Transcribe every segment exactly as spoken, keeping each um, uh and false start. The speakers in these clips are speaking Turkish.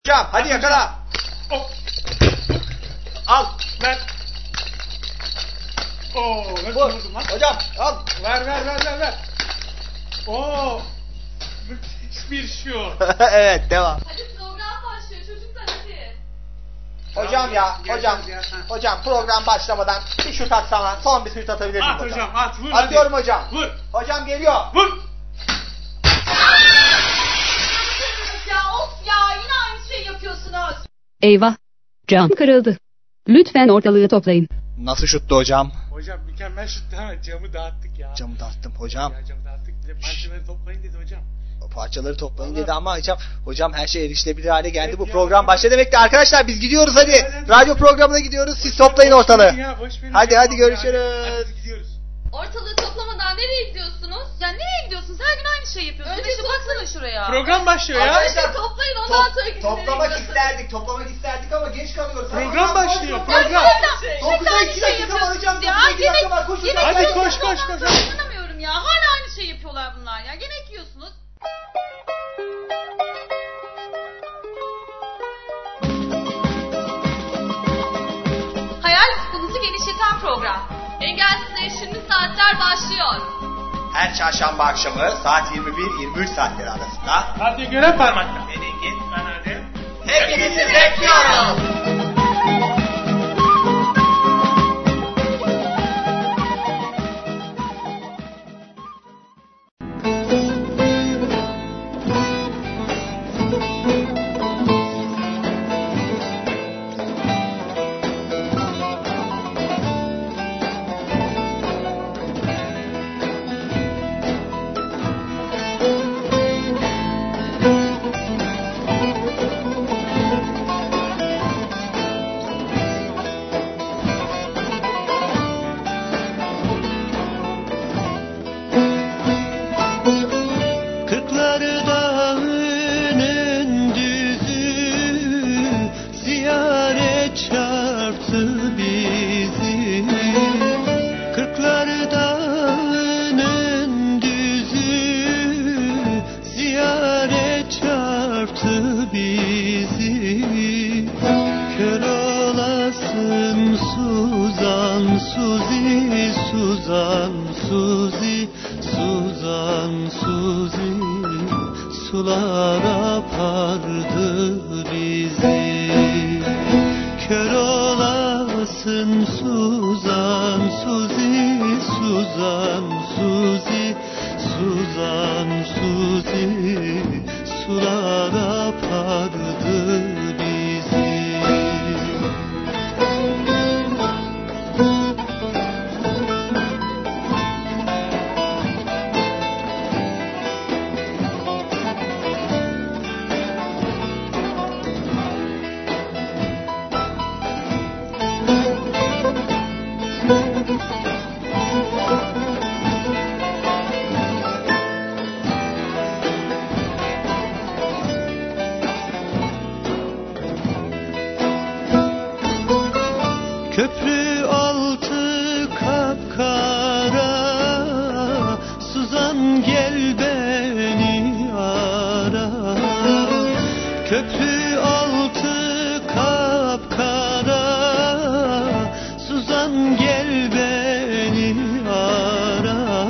Hocam hadi yakala. Oh. Al. Ver. Oo, nasıl Vur. vurdun lan? Hocam al. Ver ver ver ver ver. Oo. Müthiş bir şut. Evet devam. Hadi program başlıyor çocuklar hadi. Hocam ya Gel, hocam. gel, gel, ha. Hocam program başlamadan bir şut atsana. Son bir şut atabilir miyim At hocam? hocam at vur. Atıyorum hadi. hocam. Vur. Hocam geliyor. Vur. Ya of ya yine aynı şey yapıyorsunuz. Eyvah! Cam kırıldı. Lütfen ortalığı toplayın. Nasıl şuttu hocam? Hocam mükemmel şuttu ama camı dağıttık ya. Camı dağıttım hocam. Ya camı dağıttık. Bir de parçaları toplayın dedi hocam. Parçaları toplayın Vallahi. dedi ama hocam hocam her şey erişilebilir hale geldi. Evet Bu ya, program hadi. başladı demekti. Arkadaşlar biz gidiyoruz hadi. Hadi, hadi. Radyo programına gidiyoruz. Siz toplayın Boş ortalığı. verin ya, boş verin Hadi ya. hadi görüşürüz. Hadi, hadi gidiyoruz. Ortalığı toplamadan nereye gidiyorsunuz? Ya nereye gidiyorsunuz? Her gün aynı şey yapıyorsunuz. Önce şu baksana şuraya. Program başlıyor ya. Arkadaşlar, Önce toplayın ondan Top- sonra gidin. toplamak isterdik. Toplamak isterdik ama geç kalıyoruz. Program Hadi, başlıyor, koş, program. koş, koş. Şimdi dokuza aynı iki şey dakika var hocam. yapıyorsunuz ya. dokuza iki dakika Yemek- var. Koşun. yemek Hadi yiyorsunuz, koş, koş, ondan koş, sonra hadi. İnanamıyorum ya. Hala aynı şey yapıyorlar bunlar ya. Yemek yiyorsunuz. Hayal ufkunuzu genişleten program. Engelsiz Erişimli Saatler başlıyor. Her çarşamba akşamı saat yirmi bir yirmi üç saatleri arasında Hadi görev parmakla. Beni git ben hadi. hepinizi bekliyoruz. Kırkları dağının düzü ziyaret çarptı bizi. Kırkları dağının düzü ziyaret çarptı bizi. Kör olasın Suzan Suzi, Suzan Suzi, Suzan Suzi, sular apardı bizi. Kör olasın Suzan Suzi, Suzan Suzi, Suzan Suzi, sular apardı bizi. Köprü altı kapkara, Suzan gel beni ara. Köprü altı kapkara, Suzan gel beni ara.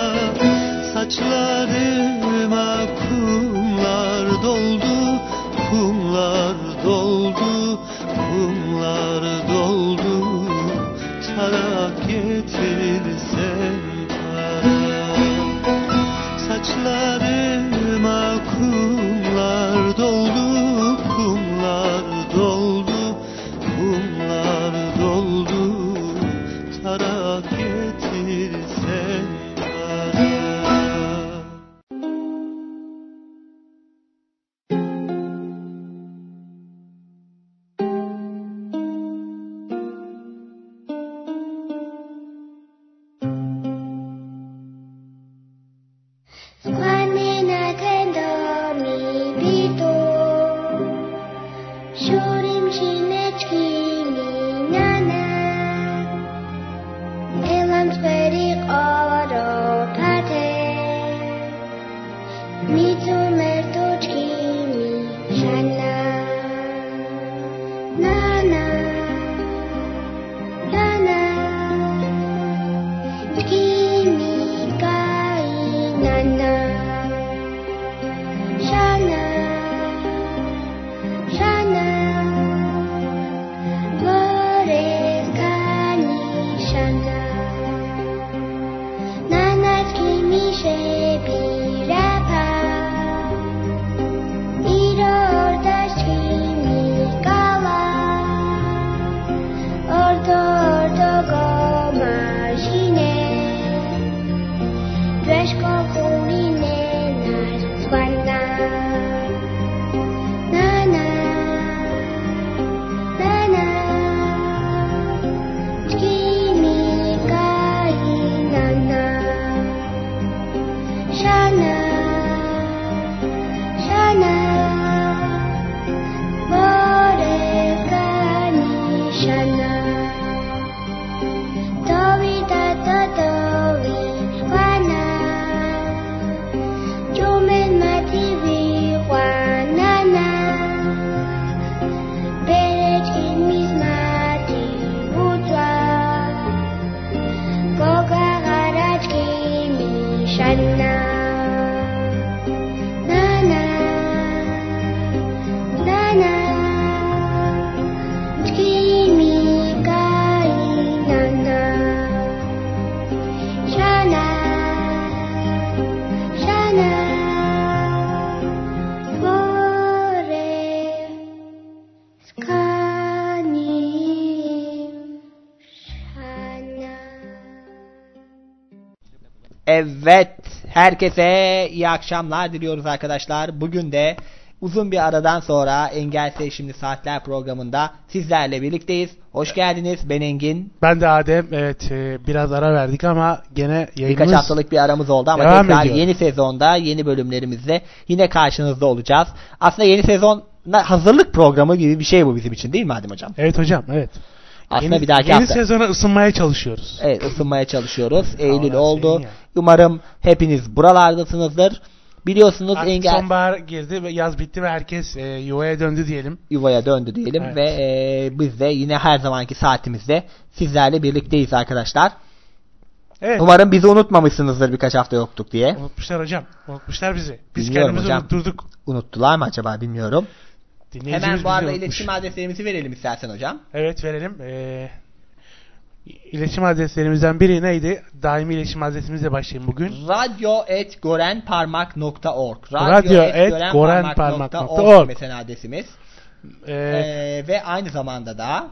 Saçlarıma kumlar doldu, kumlar doldu, kumlar doldu. Tarak getirsen para. Saçlarıma kumlar doldu, kumlar doldu, kumlar doldu. Tarak getirsen para. Quando naquela mi bito, shorim shinechki mi nana, elam sperik aro pate, mi tu mertochki mi shana. Evet, herkese iyi akşamlar diliyoruz arkadaşlar. Bugün de uzun bir aradan sonra Engelsiz Şimdi Saatler programında sizlerle birlikteyiz. Hoş geldiniz. Ben Engin. Ben de Adem. Evet, e, biraz ara verdik ama gene yayınımız Birkaç haftalık bir aramız oldu ama devam tekrar ediyor. yeni sezonda yeni bölümlerimizle yine karşınızda olacağız. Aslında yeni sezona hazırlık programı gibi bir şey bu bizim için, değil mi Adem hocam? Evet hocam, evet. Aslında Yeni, bir dahaki yeni hafta. sezona ısınmaya çalışıyoruz. Evet, ısınmaya çalışıyoruz. Eylül Havalar oldu. serin ya. Umarım hepiniz buralardasınızdır. Biliyorsunuz Artık engel sonbahar girdi ve yaz bitti ve herkes e, yuvaya döndü diyelim. yuvaya döndü diyelim Evet. ve e, biz de yine her zamanki saatimizde sizlerle birlikteyiz arkadaşlar. Evet. Umarım bizi unutmamışsınızdır birkaç hafta yoktuk diye. Unutmuşlar hocam. Unutmuşlar bizi. Biz Bilmiyorum kendimizi hocam. unutturduk. Unuttular mı acaba bilmiyorum. Dinleyicimiz Hemen bu bizi arada unutmuş. iletişim adreslerimizi verelim istersen hocam. Evet, verelim. Ee, iletişim adreslerimizden biri neydi? Daimi iletişim adresimizle başlayayım bugün. radyo et gorenparmak nokta org radyo et gorenparmak nokta org mesela adresimiz. Ee, Ee, ve aynı zamanda da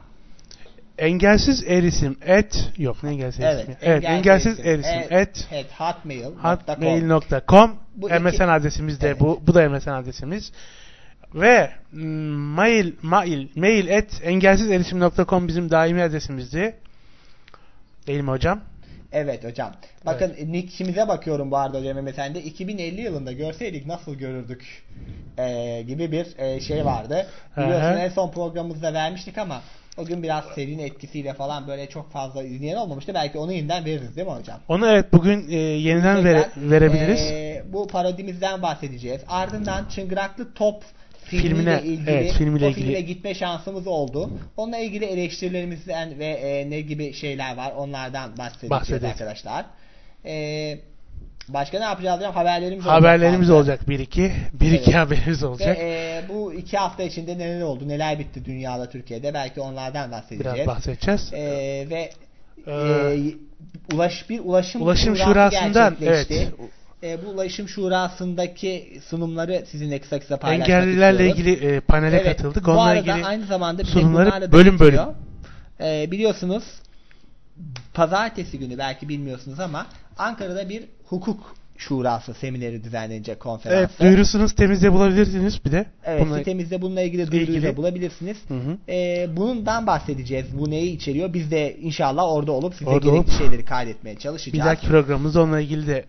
engelsiz erisim et yok ne engelsiz evet, erisim? Evet, engelsiz erisim et, et et hotmail hotmail nokta com Bu M S N iki- adresimiz de Evet. bu. Bu da M S N adresimiz. Ve mm, mail mail mail et engelsiz erisim nokta com bizim daimi adresimizdi. Değil mi hocam? Evet hocam. Bakın nickimize bakıyorum bu arada hocam M S N'de. iki bin elli yılında görseydik nasıl görürdük ee, gibi bir e, şey vardı. Biliyorsun Hı hı. en son programımızda vermiştik ama o gün biraz serinin etkisiyle falan böyle çok fazla izleyen olmamıştı. Belki onu yeniden veririz değil mi hocam? Onu evet bugün e, yeniden vere- Tekrar, verebiliriz. e, bu parodimizden bahsedeceğiz. Ardından Çıngıraklı Top filmiyle Filmine, ilgili, evet, filmiyle o ilgili. filme gitme şansımız oldu. Onunla ilgili eleştirilerimizden ve e, ne gibi şeyler var onlardan bahsedeceğiz Bahsedeceğiz. arkadaşlar. E, başka ne yapacağız hocam? Haberlerimiz olacak. Haberlerimiz bazı. olacak bir iki. Bir iki Evet. haberimiz Ve olacak. e, bu iki hafta içinde neler oldu, neler bitti dünyada, Türkiye'de belki onlardan bahsedeceğiz. Biraz bahsedeceğiz. E, ve Ee, e, ulaş bir ulaşım, Ulaşım şurası Şurası'ndan, gerçekleşti. evet. E, bu ulaşım şurasındaki sunumları sizinle kısa kısa paylaşmak Engellilerle istiyoruz. ilgili e, panele Evet, katıldık. bu Onunla arada ilgili aynı zamanda bir de sunumları bunlarla da bölüm bölüm. bitmiyor. E, biliyorsunuz pazartesi günü belki bilmiyorsunuz ama Ankara'da bir hukuk şurası semineri düzenlenecek, konferansı. Evet, duyurusunu sitemizde bulabilirsiniz bir de. Evet, Bununla- sitemizde bununla ilgili duyuruyu ilgili. da bulabilirsiniz. Hı hı. Ee, bundan bahsedeceğiz. Bu neyi içeriyor? Biz de inşallah orada olup size Orada gerekli olup şeyleri kaydetmeye Bir çalışacağız. dahaki programımızda onunla ilgili de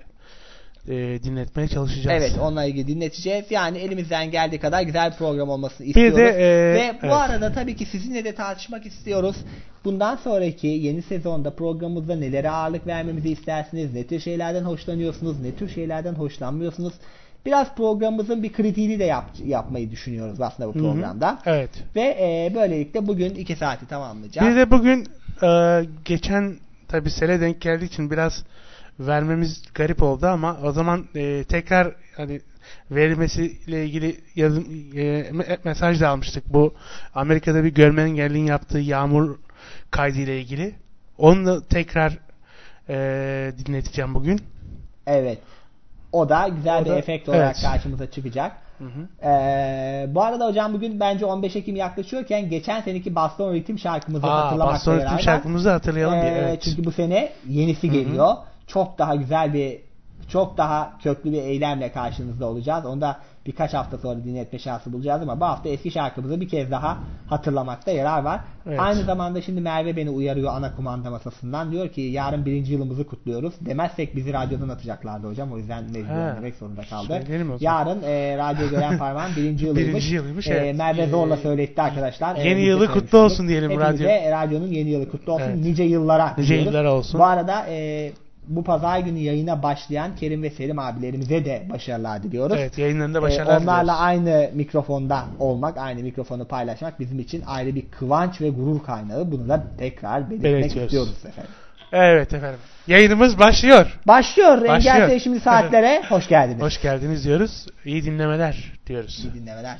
e, dinletmeye çalışacağız. Evet, onunla ilgili dinleteceğiz. Yani elimizden geldiği kadar güzel bir program olmasını Bir istiyoruz. de, e, Ve bu evet. arada tabii ki sizinle de tartışmak istiyoruz. Bundan sonraki yeni sezonda programımızda nelere ağırlık vermemizi istersiniz? Ne tür şeylerden hoşlanıyorsunuz? Ne tür şeylerden hoşlanmıyorsunuz? Biraz programımızın bir kritiğini de yap, yapmayı düşünüyoruz aslında bu Hı hı. programda. Evet. Ve e, böylelikle bugün iki saati tamamlayacağız. Bir de bugün e, geçen tabi sene denk geldiği için biraz vermemiz garip oldu ama o zaman e, tekrar hani verilmesiyle ilgili yazım e, me- mesaj da almıştık. Bu Amerika'da bir görme engelliğin yaptığı yağmur kaydı ile ilgili. Onu da tekrar e, dinleteceğim bugün. Evet. O da güzel O bir da- efekt olarak evet. karşımıza çıkacak. Hı hı. Ee, bu arada hocam bugün bence on beş Ekim yaklaşıyorken geçen seneki Baston Ritim şarkımızı Aa, hatırlamakta Baston yarar Ritim var. şarkımızı hatırlayalım bir. Ee, Evet. Çünkü bu sene yenisi Hı hı. geliyor. Çok daha güzel bir, çok daha köklü bir eylemle karşınızda olacağız. Onu da birkaç hafta sonra dinletme şansı bulacağız ama bu hafta eski şarkımızı bir kez daha hatırlamakta yarar var. Evet. Aynı zamanda şimdi Merve beni uyarıyor ana kumanda masasından. Diyor ki yarın birinci yılımızı kutluyoruz. Demezsek bizi radyodan atacaklardı hocam. O yüzden mecbur Ha. demek zorunda kaldı. Söyleyelim o zaman. Yarın e, radyo gören parmağın birinci yılıymış. Birinci yılıymış, E, evet. Merve zorla söyletti arkadaşlar. Yeni E, biz de yılı söylemiş kutlu olduk. olsun diyelim Hepinize radyo. radyonun yeni yılı kutlu olsun. Evet. Nice yıllara Nice diliyoruz. yıllara olsun. Bu arada e, bu pazar günü yayına başlayan Kerim ve Selim abilerimize de başarılar diliyoruz. Evet, yayınlarında Ee, başarılar onlarla diliyoruz. aynı mikrofonda olmak, aynı mikrofonu paylaşmak bizim için ayrı bir kıvanç ve gurur kaynağı. Bunu da tekrar belirtmek Belirtiyoruz. istiyoruz efendim. Evet efendim. Yayınımız başlıyor. Başlıyor. Başlıyor. Engel Şimdi Saatlere hoş geldiniz. Hoş geldiniz diyoruz. İyi dinlemeler diyoruz. İyi dinlemeler.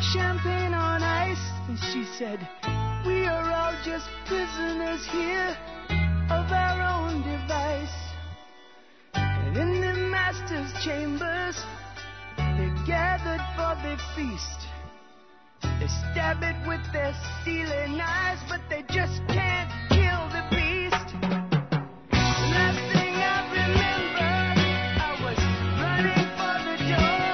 champagne on ice, and she said, we are all just prisoners here of our own device. And in the master's chambers, they gathered for the feast. They stab it with their steely knives, but they just can't kill the beast. Last thing I remember, I was running for the door.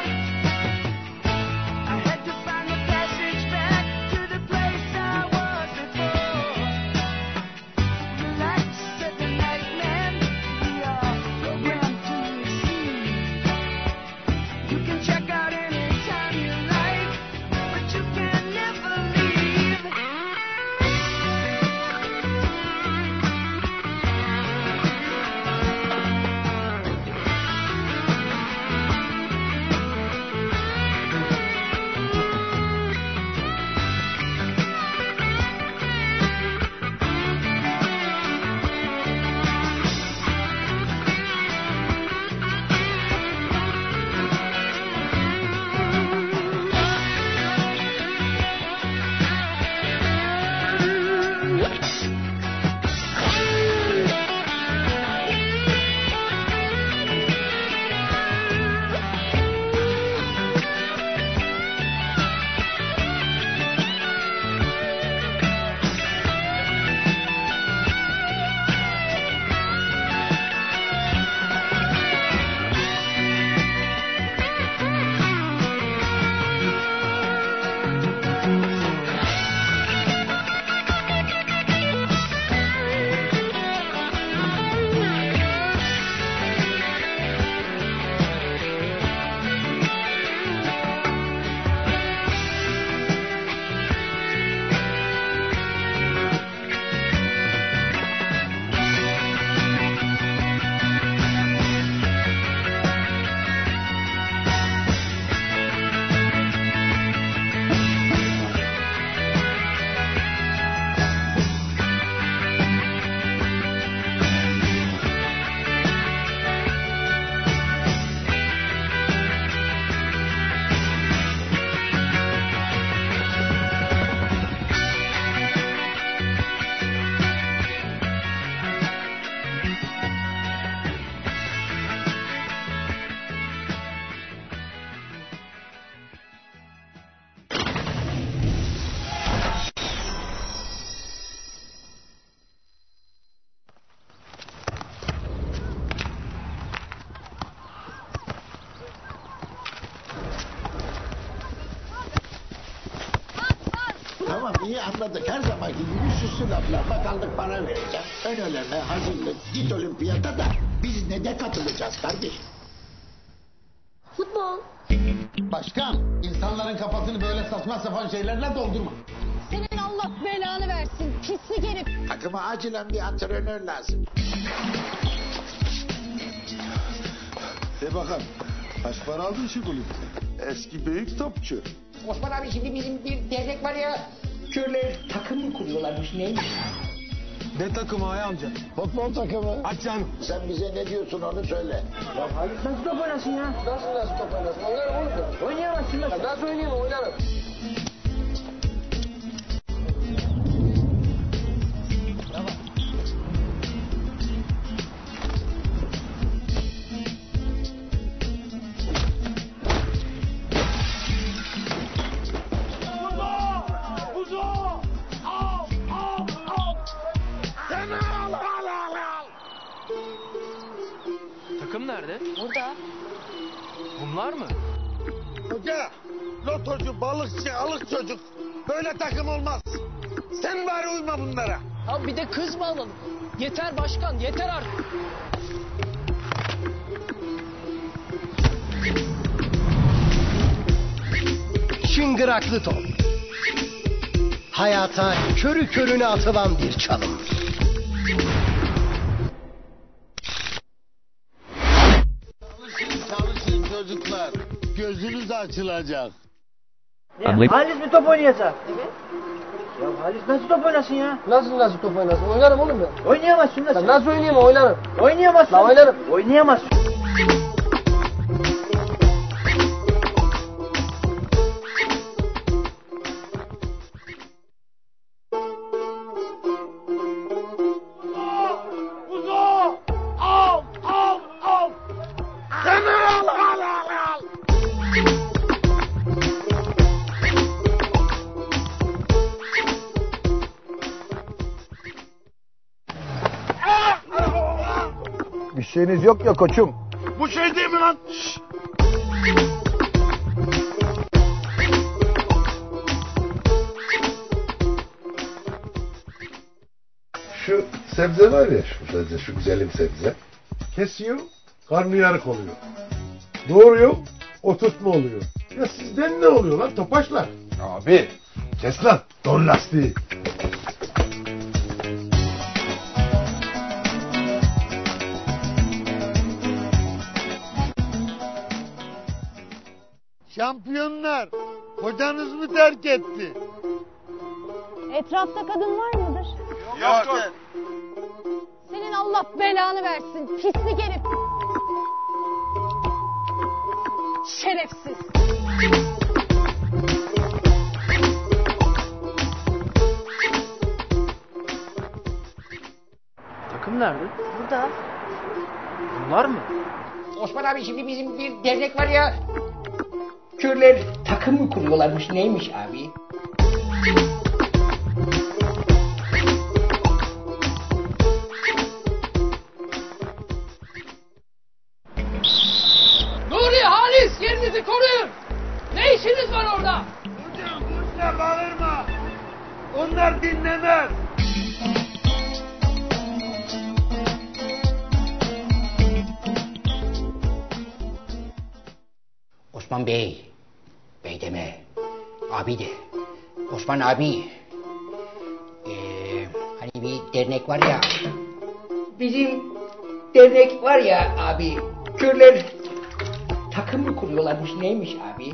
I had to find the passage back to the place I was before. Relax, said the night man, we are programmed to receive. You can check out anytime you like, but you can never leave. Tamam, iyi anladık. Her zamanki gibi süslü laflar. Bakanlık para vereceğim. Ön eleme, hazırlık, git olimpiyata da biz ne de katılacağız kardeşim. Futbol. Başkan, insanların kafasını böyle saçma sapan şeylerle doldurma. Senin Allah belanı versin. Pislik herif. Takıma acilen bir antrenör lazım. De bakalım, kaç para aldın şu kulüp? Eski büyük topçu. Osman abi, şimdi bizim bir dernek var ya, körler takım mı kuruyorlarmış, neymiş? Ne takımı Ay amca? Futbol takımı. Aç canım. Sen bize ne diyorsun onu söyle. Ya hayır, nasıl top oynasın ya? Nasıl nasıl top oynasın? Oynarım oğlum. Oynayamazsın nasıl? Nasıl oynayayım, oynarım. Takım nerede? Burada. Bunlar mı? Hoca, lotocu, balıkçı, alık çocuk. Böyle takım olmaz. Sen bari uyma bunlara. Abi bir de kız mı alalım? Yeter başkan, yeter artık. Çıngıraklı top. Hayata körü körüne atılan bir çalım. Çalışın, çalışın çocuklar. Gözünüz açılacak. Ya, Halis mi top oynayacak? Evet. Ya Halis nasıl top oynasın ya? Nasıl nasıl top oynasın? Oynarım oğlum ben. Oynayamazsın nasıl? Nasıl oynayayım, oynarım. Oynayamazsın. La oynarım. Oynayamazsın. şeyiniz yok ya koçum. Bu şey değil mi lan? Şşş. Şu sebze var ya, şu sebze, şu güzelim sebze. Kesiyor, karnıyarık oluyor. Doğruyor, oturtma oluyor. Ya sizden ne oluyor lan topaçlar? Abi, kes lan, don lastiği. Şampiyonlar, kocanız mı terk etti? Etrafta kadın var mıdır? Yok. Senin Allah belanı versin. Pislik herif. Şerefsiz. Takım nerede? Burada. Bunlar mı? Osman abi şimdi bizim bir dernek var ya. Kürler takım mı kuruyorlarmış neymiş abi? Nuri, Halis yerinizi koruyun. Ne işiniz var orada? Hocam boşuna bağırma. Onlar dinlemez. Osman Bey. Bey deme. Abi de. Osman abi. Ee, hani bir dernek var ya. Bizim dernek var ya abi. Kürler takım mı kuruyorlarmış neymiş abi?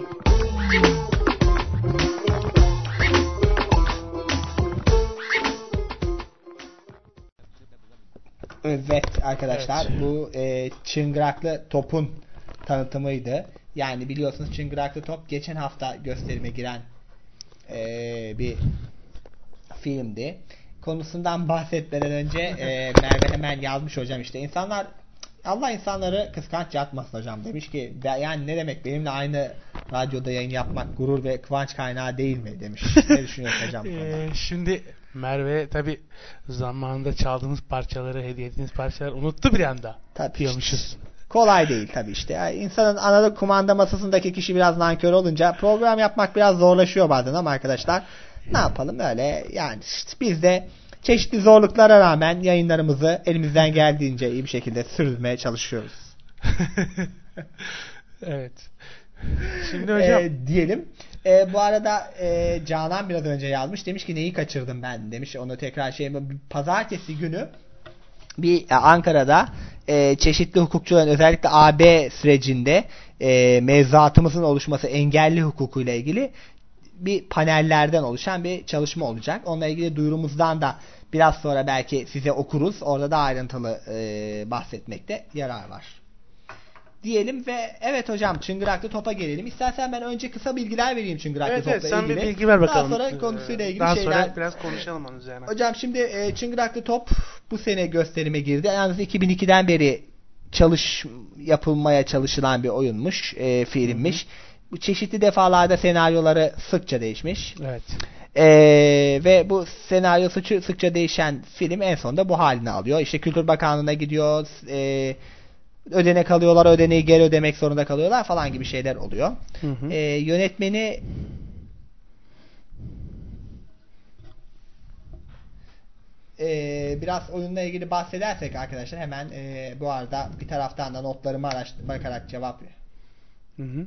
Evet arkadaşlar, Evet. bu e, çıngıraklı topun tanıtımıydı. Yani biliyorsunuz çıngıraklı top geçen hafta gösterime giren e, bir filmdi. Konusundan bahsetmeden önce e, Merve hemen yazmış hocam, işte insanlar, Allah insanları kıskanç yatmasın hocam, demiş ki yani ne demek benimle aynı radyoda yayın yapmak gurur ve kıvanç kaynağı değil mi demiş. Ne düşünüyorsun hocam? Ee, şimdi Merve tabi zamanında çaldığımız parçaları, hediye ettiğimiz parçaları unuttu bir anda. Tabii diyormuşuz. işte. Kolay değil tabii işte. Yani insanın analog kumanda masasındaki kişi biraz nankör olunca program yapmak biraz zorlaşıyor bazen ama arkadaşlar ne yapalım öyle yani işte biz de çeşitli zorluklara rağmen yayınlarımızı elimizden geldiğince iyi bir şekilde sürdürmeye çalışıyoruz. Evet. Şimdi hocam. Ee, diyelim. Ee, bu arada e, Canan biraz önce yazmış. Demiş ki neyi kaçırdım ben demiş. Onu tekrar şey pazartesi günü bir e, Ankara'da e, çeşitli hukukçuların özellikle A B sürecinde e, mevzuatımızın oluşması engelli hukukuyla ilgili bir panellerden oluşan bir çalışma olacak. Onunla ilgili duyurumuzdan da biraz sonra belki size okuruz. Orada da ayrıntılı e, bahsetmekte yarar var. Diyelim ve evet hocam çıngıraklı topa gelelim. İstersen ben önce kısa bilgiler vereyim çıngıraklı evet, topla evet, sen ilgili. Bir bilgi ver bakalım. Daha sonra konusuyla ilgili Daha şeyler. Daha sonra biraz konuşalım onun üzerine. Hocam şimdi e, çıngıraklı top bu sene gösterime girdi. Yalnız iki bin ikiden beri çalış yapılmaya çalışılan bir oyunmuş, e, filmmiş. Bu çeşitli defalarda senaryoları sıkça değişmiş. Evet. E, ve bu senaryo sıkça, sıkça değişen film en sonunda bu halini alıyor. İşte Kültür Bakanlığı'na gidiyor. E, ödenek alıyorlar, ödeneği geri ödemek zorunda kalıyorlar falan gibi şeyler oluyor. Hı hı. E, yönetmeni e, biraz oyunla ilgili bahsedersek arkadaşlar hemen e, bu arada bir taraftan da notlarımı araştır, bakarak cevap ver. Hı hı.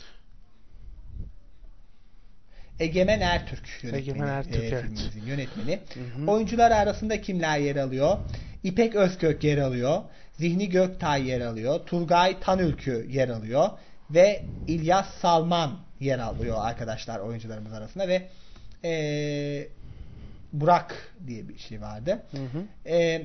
Egemen Ertürk yönetmeni. Egemen Ertürk, e, evet. filmimizin yönetmeni. Hı hı. Oyuncular arasında kimler yer alıyor? İpek Özkök yer alıyor. Zihni Göktay yer alıyor. Turgay Tanülkü yer alıyor. Ve İlyas Salman yer alıyor arkadaşlar oyuncularımız arasında ve e, Burak diye bir şey vardı. Hı hı. E,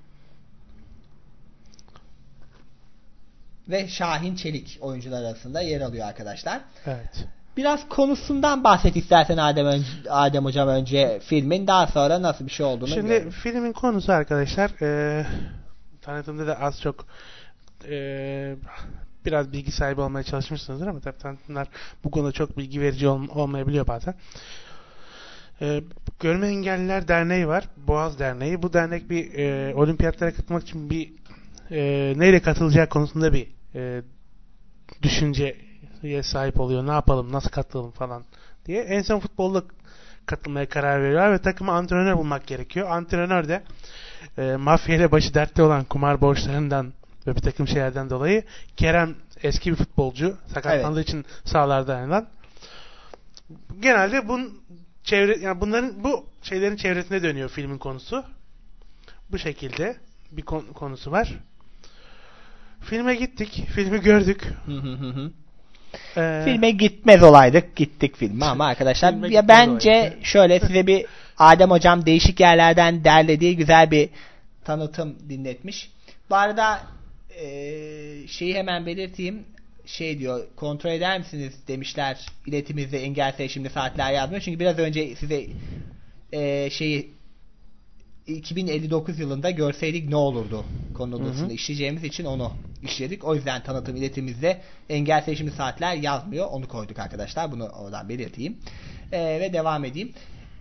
ve Şahin Çelik oyuncular arasında yer alıyor arkadaşlar. Evet. Biraz konusundan bahset istersen Adem, önce, Adem hocam önce filmin, daha sonra nasıl bir şey olduğunu. Şimdi görelim. filmin konusu arkadaşlar e, tanıtımda da az çok e, biraz bilgi sahibi olmaya çalışmışsınızdır ama tabii tanıtımlar bu konuda çok bilgi verici ol, olmayabiliyor bazen. E, Görme Engelliler Derneği var. Boğaz Derneği. Bu dernek bir e, olimpiyatlara katılmak için bir e, neyle katılacağı konusunda bir e, düşünceye sahip oluyor. Ne yapalım, nasıl katılalım falan diye. En son futbolda katılmaya karar veriyorlar ve takıma antrenör bulmak gerekiyor. Antrenör de e, mafya ile başı dertte olan kumar borçlarından ve bir takım şeylerden dolayı Kerem eski bir futbolcu. Sakatlandığı evet. için sahalarda ayrılan. Genelde bun çevre yani bunların bu şeylerin çevresine dönüyor filmin konusu. Bu şekilde bir kon- konusu var. Filme gittik, filmi gördük. ee, filme gitmez olaydık, gittik filme ama arkadaşlar ya bence olaydık. Şöyle size bir Adem hocam değişik yerlerden derlediği güzel bir tanıtım dinletmiş. Bu arada e, şeyi hemen belirteyim. Şey diyor, kontrol eder misiniz demişler iletimizde engelse şimdi saatler yazmıyor. Çünkü biraz önce size e, şeyi iki bin elli dokuz yılında görseydik ne olurdu konusunu işleyeceğimiz için onu işledik. O yüzden tanıtım iletimizde engelse şimdi saatler yazmıyor. Onu koyduk arkadaşlar. Bunu oradan belirteyim. E, ve devam edeyim.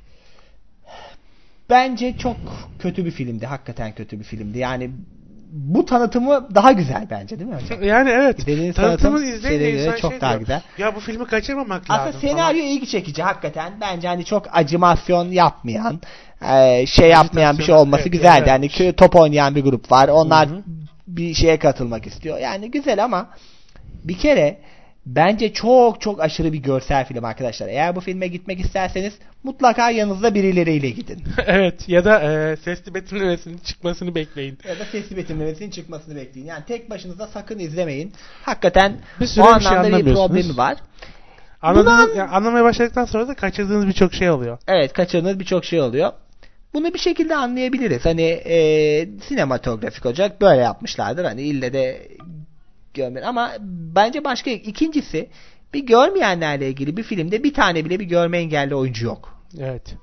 Bence çok kötü bir filmdi. Hakikaten kötü bir filmdi. Yani bu tanıtımı daha güzel bence değil mi hocam? Yani evet. Dediğiniz tanıtımı izleyince çok şey daha diyor. Güzel. Ya bu filmi kaçırmamak aslında lazım. Aslında senaryo falan. ilgi çekici hakikaten. Bence hani çok acımasyon yapmayan, e, şey yapmayan bir şey olması evet, güzeldi. Evet. Hani top oynayan bir grup var. Onlar Hı-hı. bir şeye katılmak istiyor. Yani güzel ama bir kere bence çok çok aşırı bir görsel film arkadaşlar. Eğer bu filme gitmek isterseniz mutlaka yanınızda birileriyle gidin. Evet ya da e, sesli betimlemesinin çıkmasını bekleyin. Ya da sesli betimlemesinin çıkmasını bekleyin. Yani tek başınıza sakın izlemeyin. Hakikaten o anlamda bir, şey bir problemi var. Anladığınız, Buna... yani anlamaya başladıktan sonra da kaçırdığınız birçok şey oluyor. Evet, kaçırdığınız birçok şey oluyor. Bunu bir şekilde anlayabiliriz. Hani e, sinematografik olacak böyle yapmışlardır. Hani ille de görmeyin. Ama bence başka ikincisi bir görmeyenlerle ilgili bir filmde bir tane bile bir görme engelli oyuncu yok. Evet.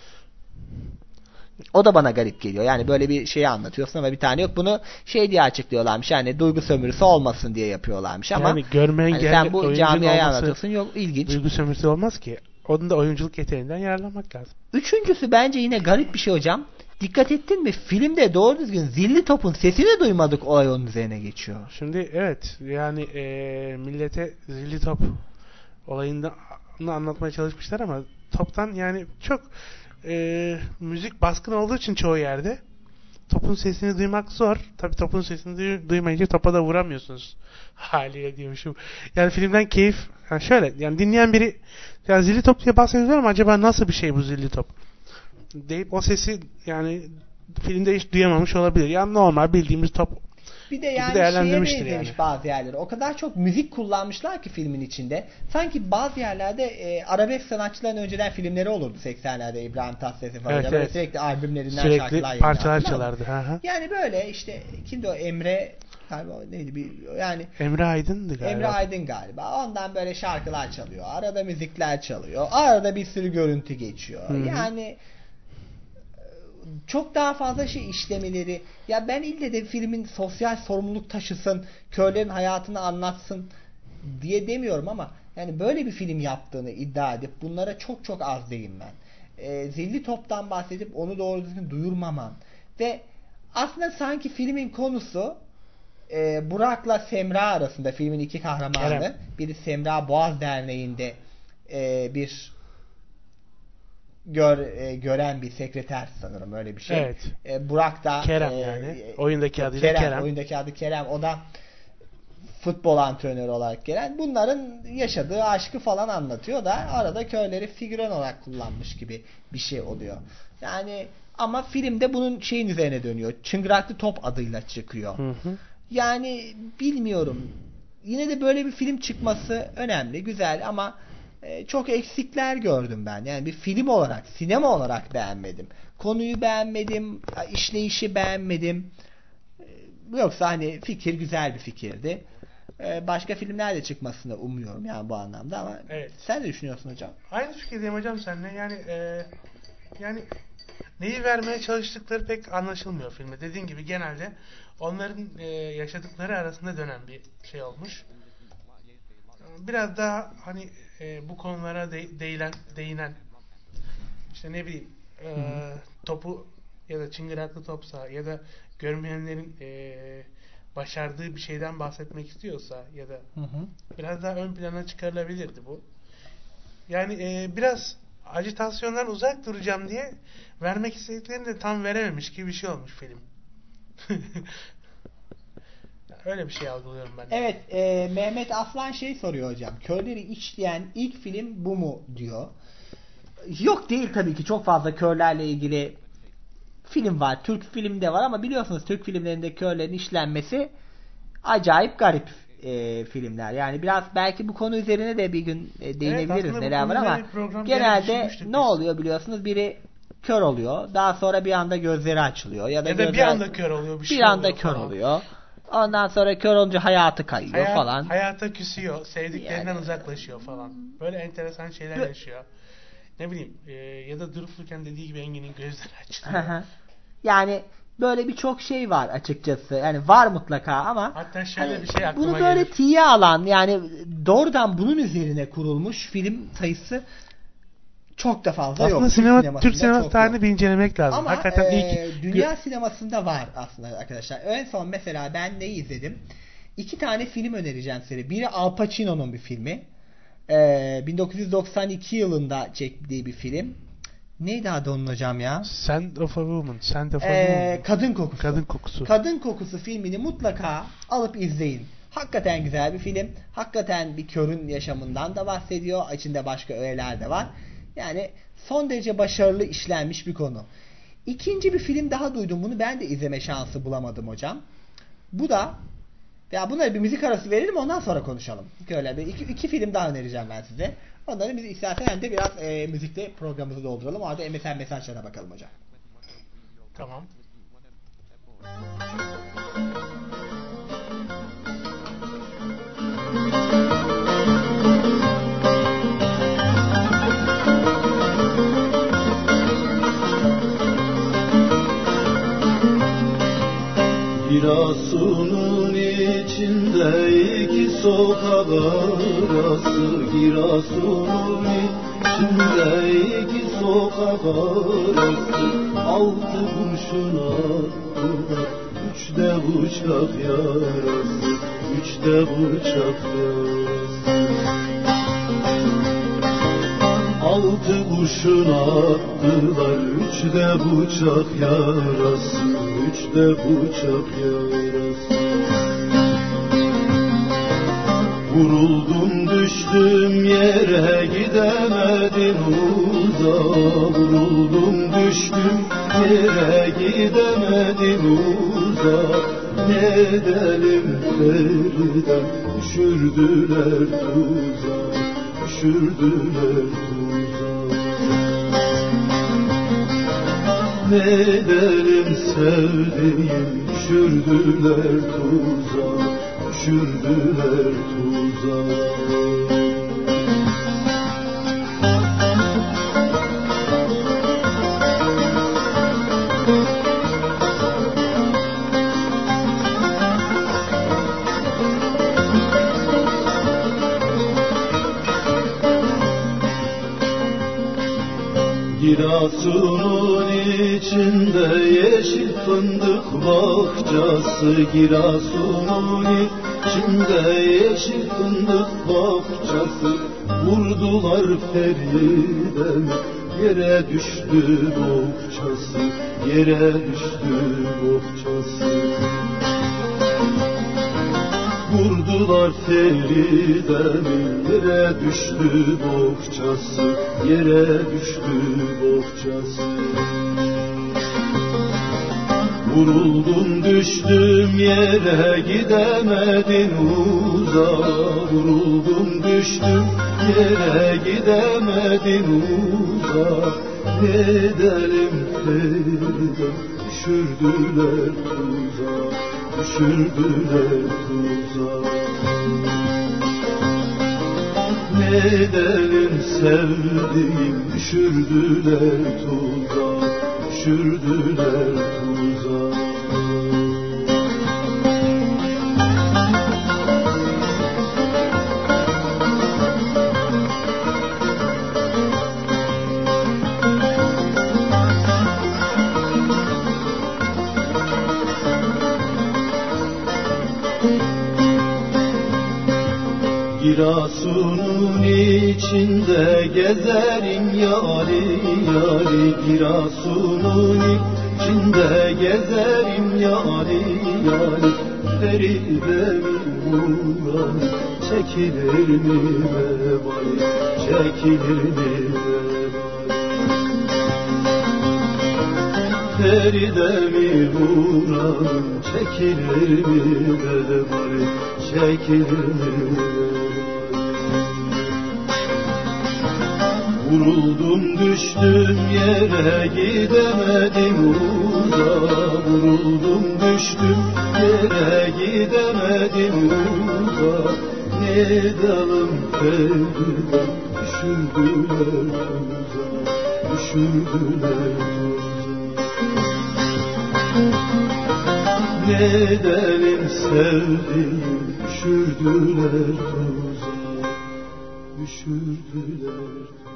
O da bana garip geliyor. Yani böyle bir şeyi anlatıyorsun ama bir tane yok. Bunu şey diye açıklıyorlarmış. Yani duygu sömürüsü olmasın diye yapıyorlarmış ama yani görme engelli hani sen bu camiaya anlatıyorsun. Yok, ilginç. Duygu sömürüsü olmaz ki. Onun da oyunculuk yeteneğinden yararlanmak lazım. Üçüncüsü bence yine garip bir şey hocam. Dikkat ettin mi? Filmde doğru düzgün zilli topun sesini duymadık, olay onun üzerine geçiyor. Şimdi evet yani e, millete zilli top olayını anlatmaya çalışmışlar ama toptan yani çok e, müzik baskın olduğu için çoğu yerde topun sesini duymak zor. Tabii topun sesini duy- duymayınca topa da vuramıyorsunuz. Haliyle diyormuşum. Yani filmden keyif yani şöyle yani dinleyen biri yani zilli top diye bahsediyorlar ama acaba nasıl bir şey bu zilli top? Deyip o sesi yani filmde hiç duyamamış olabilir. Yani normal bildiğimiz top bir de yani şeye benzemiş yani. Bazı yerleri. O kadar çok müzik kullanmışlar ki filmin içinde. Sanki bazı yerlerde e, arabesk sanatçıların önceden filmleri olurdu seksenlerde İbrahim Tatlıses falan. Evet, böyle evet. sürekli albümlerinden sürekli şarkılar parçalar çalardı. Hı-hı. Yani böyle işte kimdi o Emre galiba neydi bir yani Emre Aydın'dı galiba. Emre Aydın galiba. Ondan böyle şarkılar çalıyor. Arada müzikler çalıyor. Arada bir sürü görüntü geçiyor. Hı-hı. Yani çok daha fazla şey işlemeleri. Ya ben ille de filmin sosyal sorumluluk taşısın, köylerin hayatını anlatsın diye demiyorum ama yani böyle bir film yaptığını iddia edip bunlara çok çok az değinmen. E, zilli toptan bahsedip onu doğru düzgün duyurmaman ve aslında sanki filmin konusu e, Burak'la Semra arasında, filmin iki kahramanı. Kerem. Biri Semra Boğaz Derneği'nde e, bir Gör, e, gören bir sekreter sanırım, öyle bir şey. Evet. E, Burak da Kerem e, yani. Oyundaki adıyla Kerem, Kerem. Oyundaki adı Kerem. O da futbol antrenörü olarak gelen. Bunların yaşadığı aşkı falan anlatıyor da arada köyleri figüran olarak kullanmış gibi bir şey oluyor. Yani ama filmde bunun şeyin üzerine dönüyor. Çıngıraklı Top adıyla çıkıyor. Hı hı. Yani bilmiyorum. Yine de böyle bir film çıkması önemli, güzel ama çok eksikler gördüm ben. Yani bir film olarak, sinema olarak beğenmedim. Konuyu beğenmedim, işleyişi beğenmedim. Yoksa hani fikir güzel bir fikirdi. Başka filmler de çıkmasını umuyorum yani bu anlamda ama evet. Sen ne düşünüyorsun hocam? Aynı fikirdeyim hocam seninle. Yani e, yani neyi vermeye çalıştıkları pek anlaşılmıyor filmde. Dediğin gibi genelde onların e, yaşadıkları arasında dönen bir şey olmuş. Biraz daha hani e, bu konulara de, değilen, değinen işte ne bileyim e, topu ya da çıngıraklı topsa ya da görmeyenlerin e, başardığı bir şeyden bahsetmek istiyorsa ya da Hı hı. biraz daha ön plana çıkarılabilirdi bu. Yani e, biraz ajitasyondan uzak duracağım diye vermek istediklerini de tam verememiş gibi bir şey olmuş film. Öyle bir şey algılıyorum ben. Evet, e, Mehmet Aslan şey soruyor hocam. Körleri işleyen ilk film bu mu diyor. Yok değil tabii ki, çok fazla körlerle ilgili film var. Türk filmi de var ama biliyorsunuz Türk filmlerinde körlerin işlenmesi acayip garip e, filmler. Yani biraz belki bu konu üzerine de bir gün e, değinebiliriz, evet, neler var ama genelde ne oluyor biliyorsunuz, biri kör oluyor. Daha sonra bir anda gözleri açılıyor. Ya da, ya da gözler, bir anda kör oluyor. Bir, bir şey anda oluyor kör falan. oluyor. Ondan sonra kör olunca hayatı kayıyor Hayat, falan. Hayata küsüyor. Sevdiklerinden Yani. uzaklaşıyor falan. Böyle enteresan şeyler Bö- yaşıyor. Ne bileyim e, ya da durup dururken dediği gibi Engin'in gözleri açılıyor. Yani böyle birçok şey var açıkçası. Yani var mutlaka ama hatta şöyle hani bir şey aklıma bunu böyle gelir. tiye alan, yani doğrudan bunun üzerine kurulmuş film sayısı çok da fazla aslında yok. Sinema, Türk Türk sineması çok tarihini yok. bir incelemek lazım. Ama Hakikaten e, ilk dünya sinemasında var aslında arkadaşlar. En son mesela ben neyi izledim? İki tane film önereceğim size. Biri Al Pacino'nun bir filmi. E, bin dokuz yüz doksan iki yılında çektiği bir film. Neydi adı onun hocam ya? Scent of a Woman. Scent of a Ee, Woman. Kadın Kokusu. Kadın Kokusu. Kadın Kokusu filmini mutlaka alıp izleyin. Hakikaten güzel bir film. Hakikaten bir körün yaşamından da bahsediyor. İçinde başka öğeler de var. Yani son derece başarılı işlenmiş bir konu. İkinci bir film daha duydum. Bunu ben de izleme şansı bulamadım hocam. Bu da, ya bunlara bir müzik arası verelim, ondan sonra konuşalım. Öyle bir iki, iki film daha önereceğim ben size. Onları biz istersen hem de biraz e, müzikle programımızı dolduralım. O halde M S N mesajlarına bakalım hocam. Tamam. Girasun'un içinde iki sokak arası, Girasun'un içinde iki sokak arası, altı kurşun attılar, üçte bıçak yarası, üçte bıçak yarası. Altı kurşun attılar, üçte bıçak yarası, üçte bıçak yarası. Vuruldum düştüm yere, gidemedim uzağa. Vuruldum düştüm yere, gidemedim uzağa. Ne edelim Feriden, düşürdüler tuzağa, düşürdüler tuzağa. Ne edelim sevdiğim, düşürdüler tuzağa, düşürdüler tuzağa. Girasun'un içinde yeşil fındık bahçesi, Girasun'un içinde yeşil fındık bahçesi. Vurdular Feriden, yere düştü bohçası, yere düştü bohçası. Vurdular Feride'nin, yere düştü bohçası, yere düştü bohçası. Vuruldum düştüm yere, gidemedim uzağa. Vuruldum düştüm yere, gidemedim uzağa. Ne edelim Feride, düşürdüler tuzağa, düşürdüler tuzağa. Ne edelim sevdiğim, düşürdüler tuzağa, düşürdüler tuzağa. Giresun'un içinde gezerim yari yari Giresun'un içinde gezerim yari yari Feride vuran çekilir mi vebali çekilir mi Feride mi vuran çekilir mi vebali çekilir mi Vuruldum düştüm yere gidemedim uzağa Vuruldum düştüm yere gidemedim uzağa Ne dalım Feride düşürdüler tuzağa Düşürdüler tuzağa Ne derim sevdim düşürdüler tuzağa Düşürdüler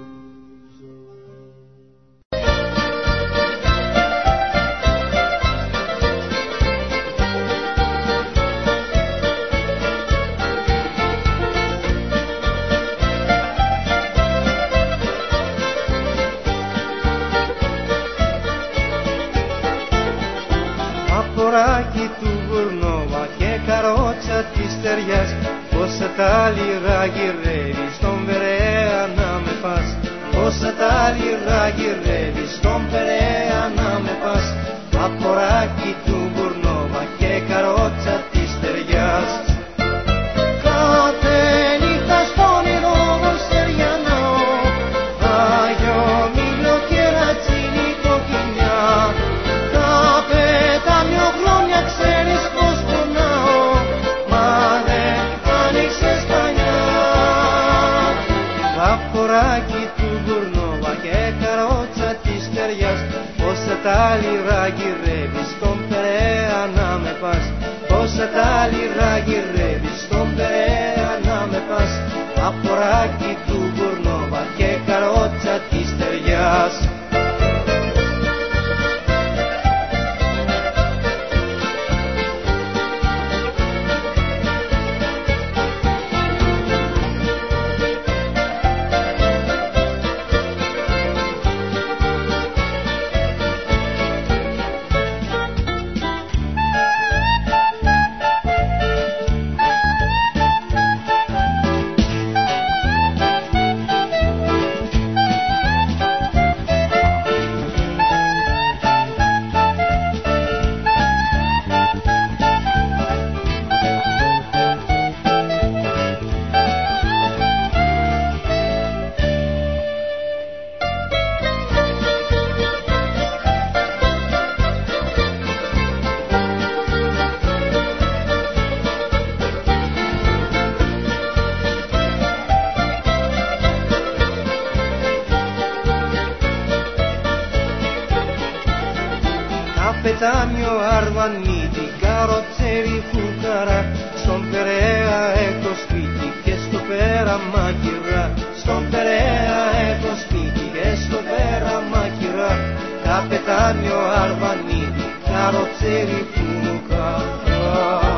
Πόσα τα λιρά γυρεύει στον Περαία να με πας Πόσα τα λιρά γυρεύει στον Περαία να με πας Αποράκι του Μπουρνόβα και καρότσα της ταιριάς Κάθε νύχτα στον όνειρο στεριανάω Άγιο μήλο και ρατσίνη κοκκινιά Καπετάνιο χρόνια ξέρεις πως πονάω Μα δεν άνοιξες πανιά Βαποράκι του Μπουρνόβα και καρότσα της ταιριάς Πόσα τα λιρά γυρεύεις στον Περαία να με πας Πόσα τα λιρά γυρεύεις στον Περαία να με πας Βαποράκι του Μπουρνόβα και καρότσα της ταιριάς Καπετάνιο Αρβανίτη, καροτσέρι φουκαρά Στον Περαία έχω σπίτι και στο πέρα μάκυρα Στον Περαία έχω σπίτι και στο πέρα μάκυρα Καπετάνιο Αρβανίτη, καροτσέρι φουκαρά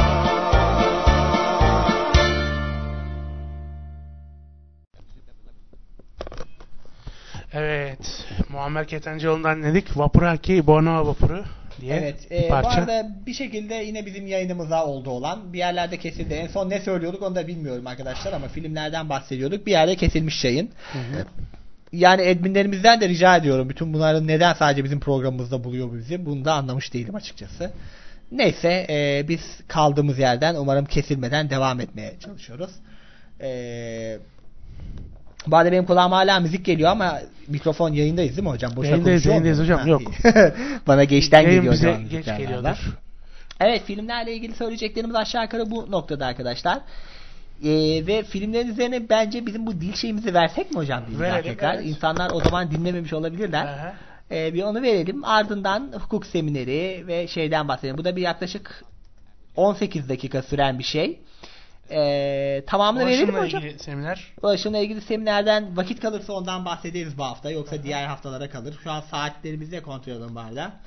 Evet, Muammer Ketencoğlu'ndan dedik. Vapuraki Bornova Vapuru diye evet, bir e, parça. Bu arada bir şekilde yine bizim yayınımıza oldu olan bir yerlerde kesildi. En son ne söylüyorduk onu da bilmiyorum arkadaşlar ama filmlerden bahsediyorduk. Bir yerde kesilmiş yayın. Hı hı. Yani adminlerimizden de rica ediyorum. Bütün bunların neden sadece bizim programımızda buluyor bizi? Bunu da anlamış değilim açıkçası. Neyse e, biz kaldığımız yerden umarım kesilmeden devam etmeye çalışıyoruz. Eee Bu arada benim kulağıma hala müzik geliyor ama mikrofon yayındayız değil mi hocam? Boşa yayındayız, yayındayız hocam. Ha, yok. Bana geçten Yayın geliyor bize hocam. Geç geliyordur. Evet, filmlerle ilgili söyleyeceklerimiz aşağı yukarı bu noktada arkadaşlar. Ee, ve filmlerin üzerine bence bizim bu dil şeyimizi versek mi hocam? Verelim, tekrar. evet. İnsanlar o zaman dinlememiş olabilirler. Ee, bir onu verelim. Ardından hukuk semineri ve şeyden bahsedelim. Bu da bir yaklaşık on sekiz dakika süren bir şey. Ee, tamamını verelim mi hocam? Ilgili seminer. Ulaşımla ilgili seminerden vakit kalırsa ondan bahsederiz bu hafta. Yoksa diğer haftalara kalır. Şu an saatlerimizi de kontrol edelim bu arada.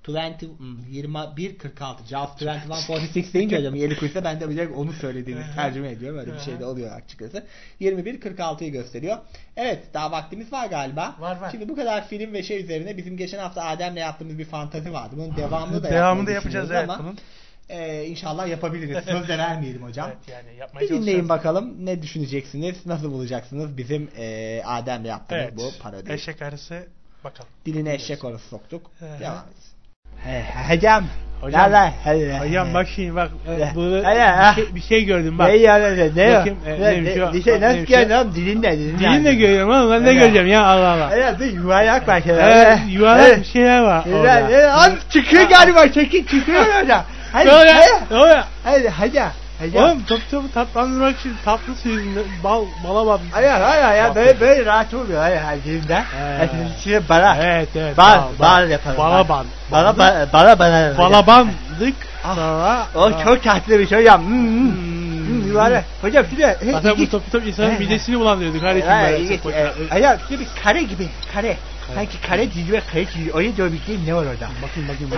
yirmi bir kırk altı Just yirmi bir kırk altı deyince hocam yeni kuysa ben de bilerek onu söylediğini tercüme ediyorum. Öyle bir şey de oluyor açıkçası. yirmi bir kırk altıyı gösteriyor. Evet, daha vaktimiz var galiba. Var var. Şimdi bu kadar film ve şey üzerine bizim geçen hafta Adem'le yaptığımız bir fantazi vardı. Bunun devamını da devamını da yapacağız evet ama bunun. E, inşallah yapabiliriz. Söz de vermeyelim hocam. Evet, yani yapmaya bir dinleyin çalışacağız. bakalım ne düşüneceksiniz, nasıl bulacaksınız bizim e, Adem'le yaptığımız Evet. bu parodi. Eşek arısı bakalım. Diline eşek arısı soktuk. Ee, Devam edin. Hocam. Hocam, La, la, la, hocam bak şimdi bak La, burada la, bir şey, bir şey gördüm bak. Ne ya ne ne ne? Bakayım, e, Ne neymiş o? ne şey Bak, nasıl neymiş görüyorsun o? oğlum? Dilinle dilinle. Dilinle görüyorum oğlum ben ne Evet. göreceğim ya Allah Allah. Evet bir yuvarlak var şeyler. Evet yuvarlak bir şeyler var orada. Evet az çıkıyor galiba çekin çıkıyor hocam. Hadi Ne oluyor? hadi. Ne oluyor? Hadi hadi. Hadi. Oğlum top topu tatlandırmak için tatlı suyun bal bala bal. Hayır hayır ya böyle böyle rahat olmuyor hayır hayır dilimden. Ee. Hepimiz içine bara. Evet evet. Bal bal yapalım. Bala ban. Bala bala bala bala. Bala bandık sonra. O çok tatlı bir şey hocam. Hmm. Hmm. Yuvarlak. Hocam şuraya. Zaten bu top top insanın midesini bulandırıyorduk kardeşim. Hayır şuraya bir kare gibi kare. Sanki kare çizgi ve kare çizgi. Oraya doğru bir şey ne var orada? Bakın bakın.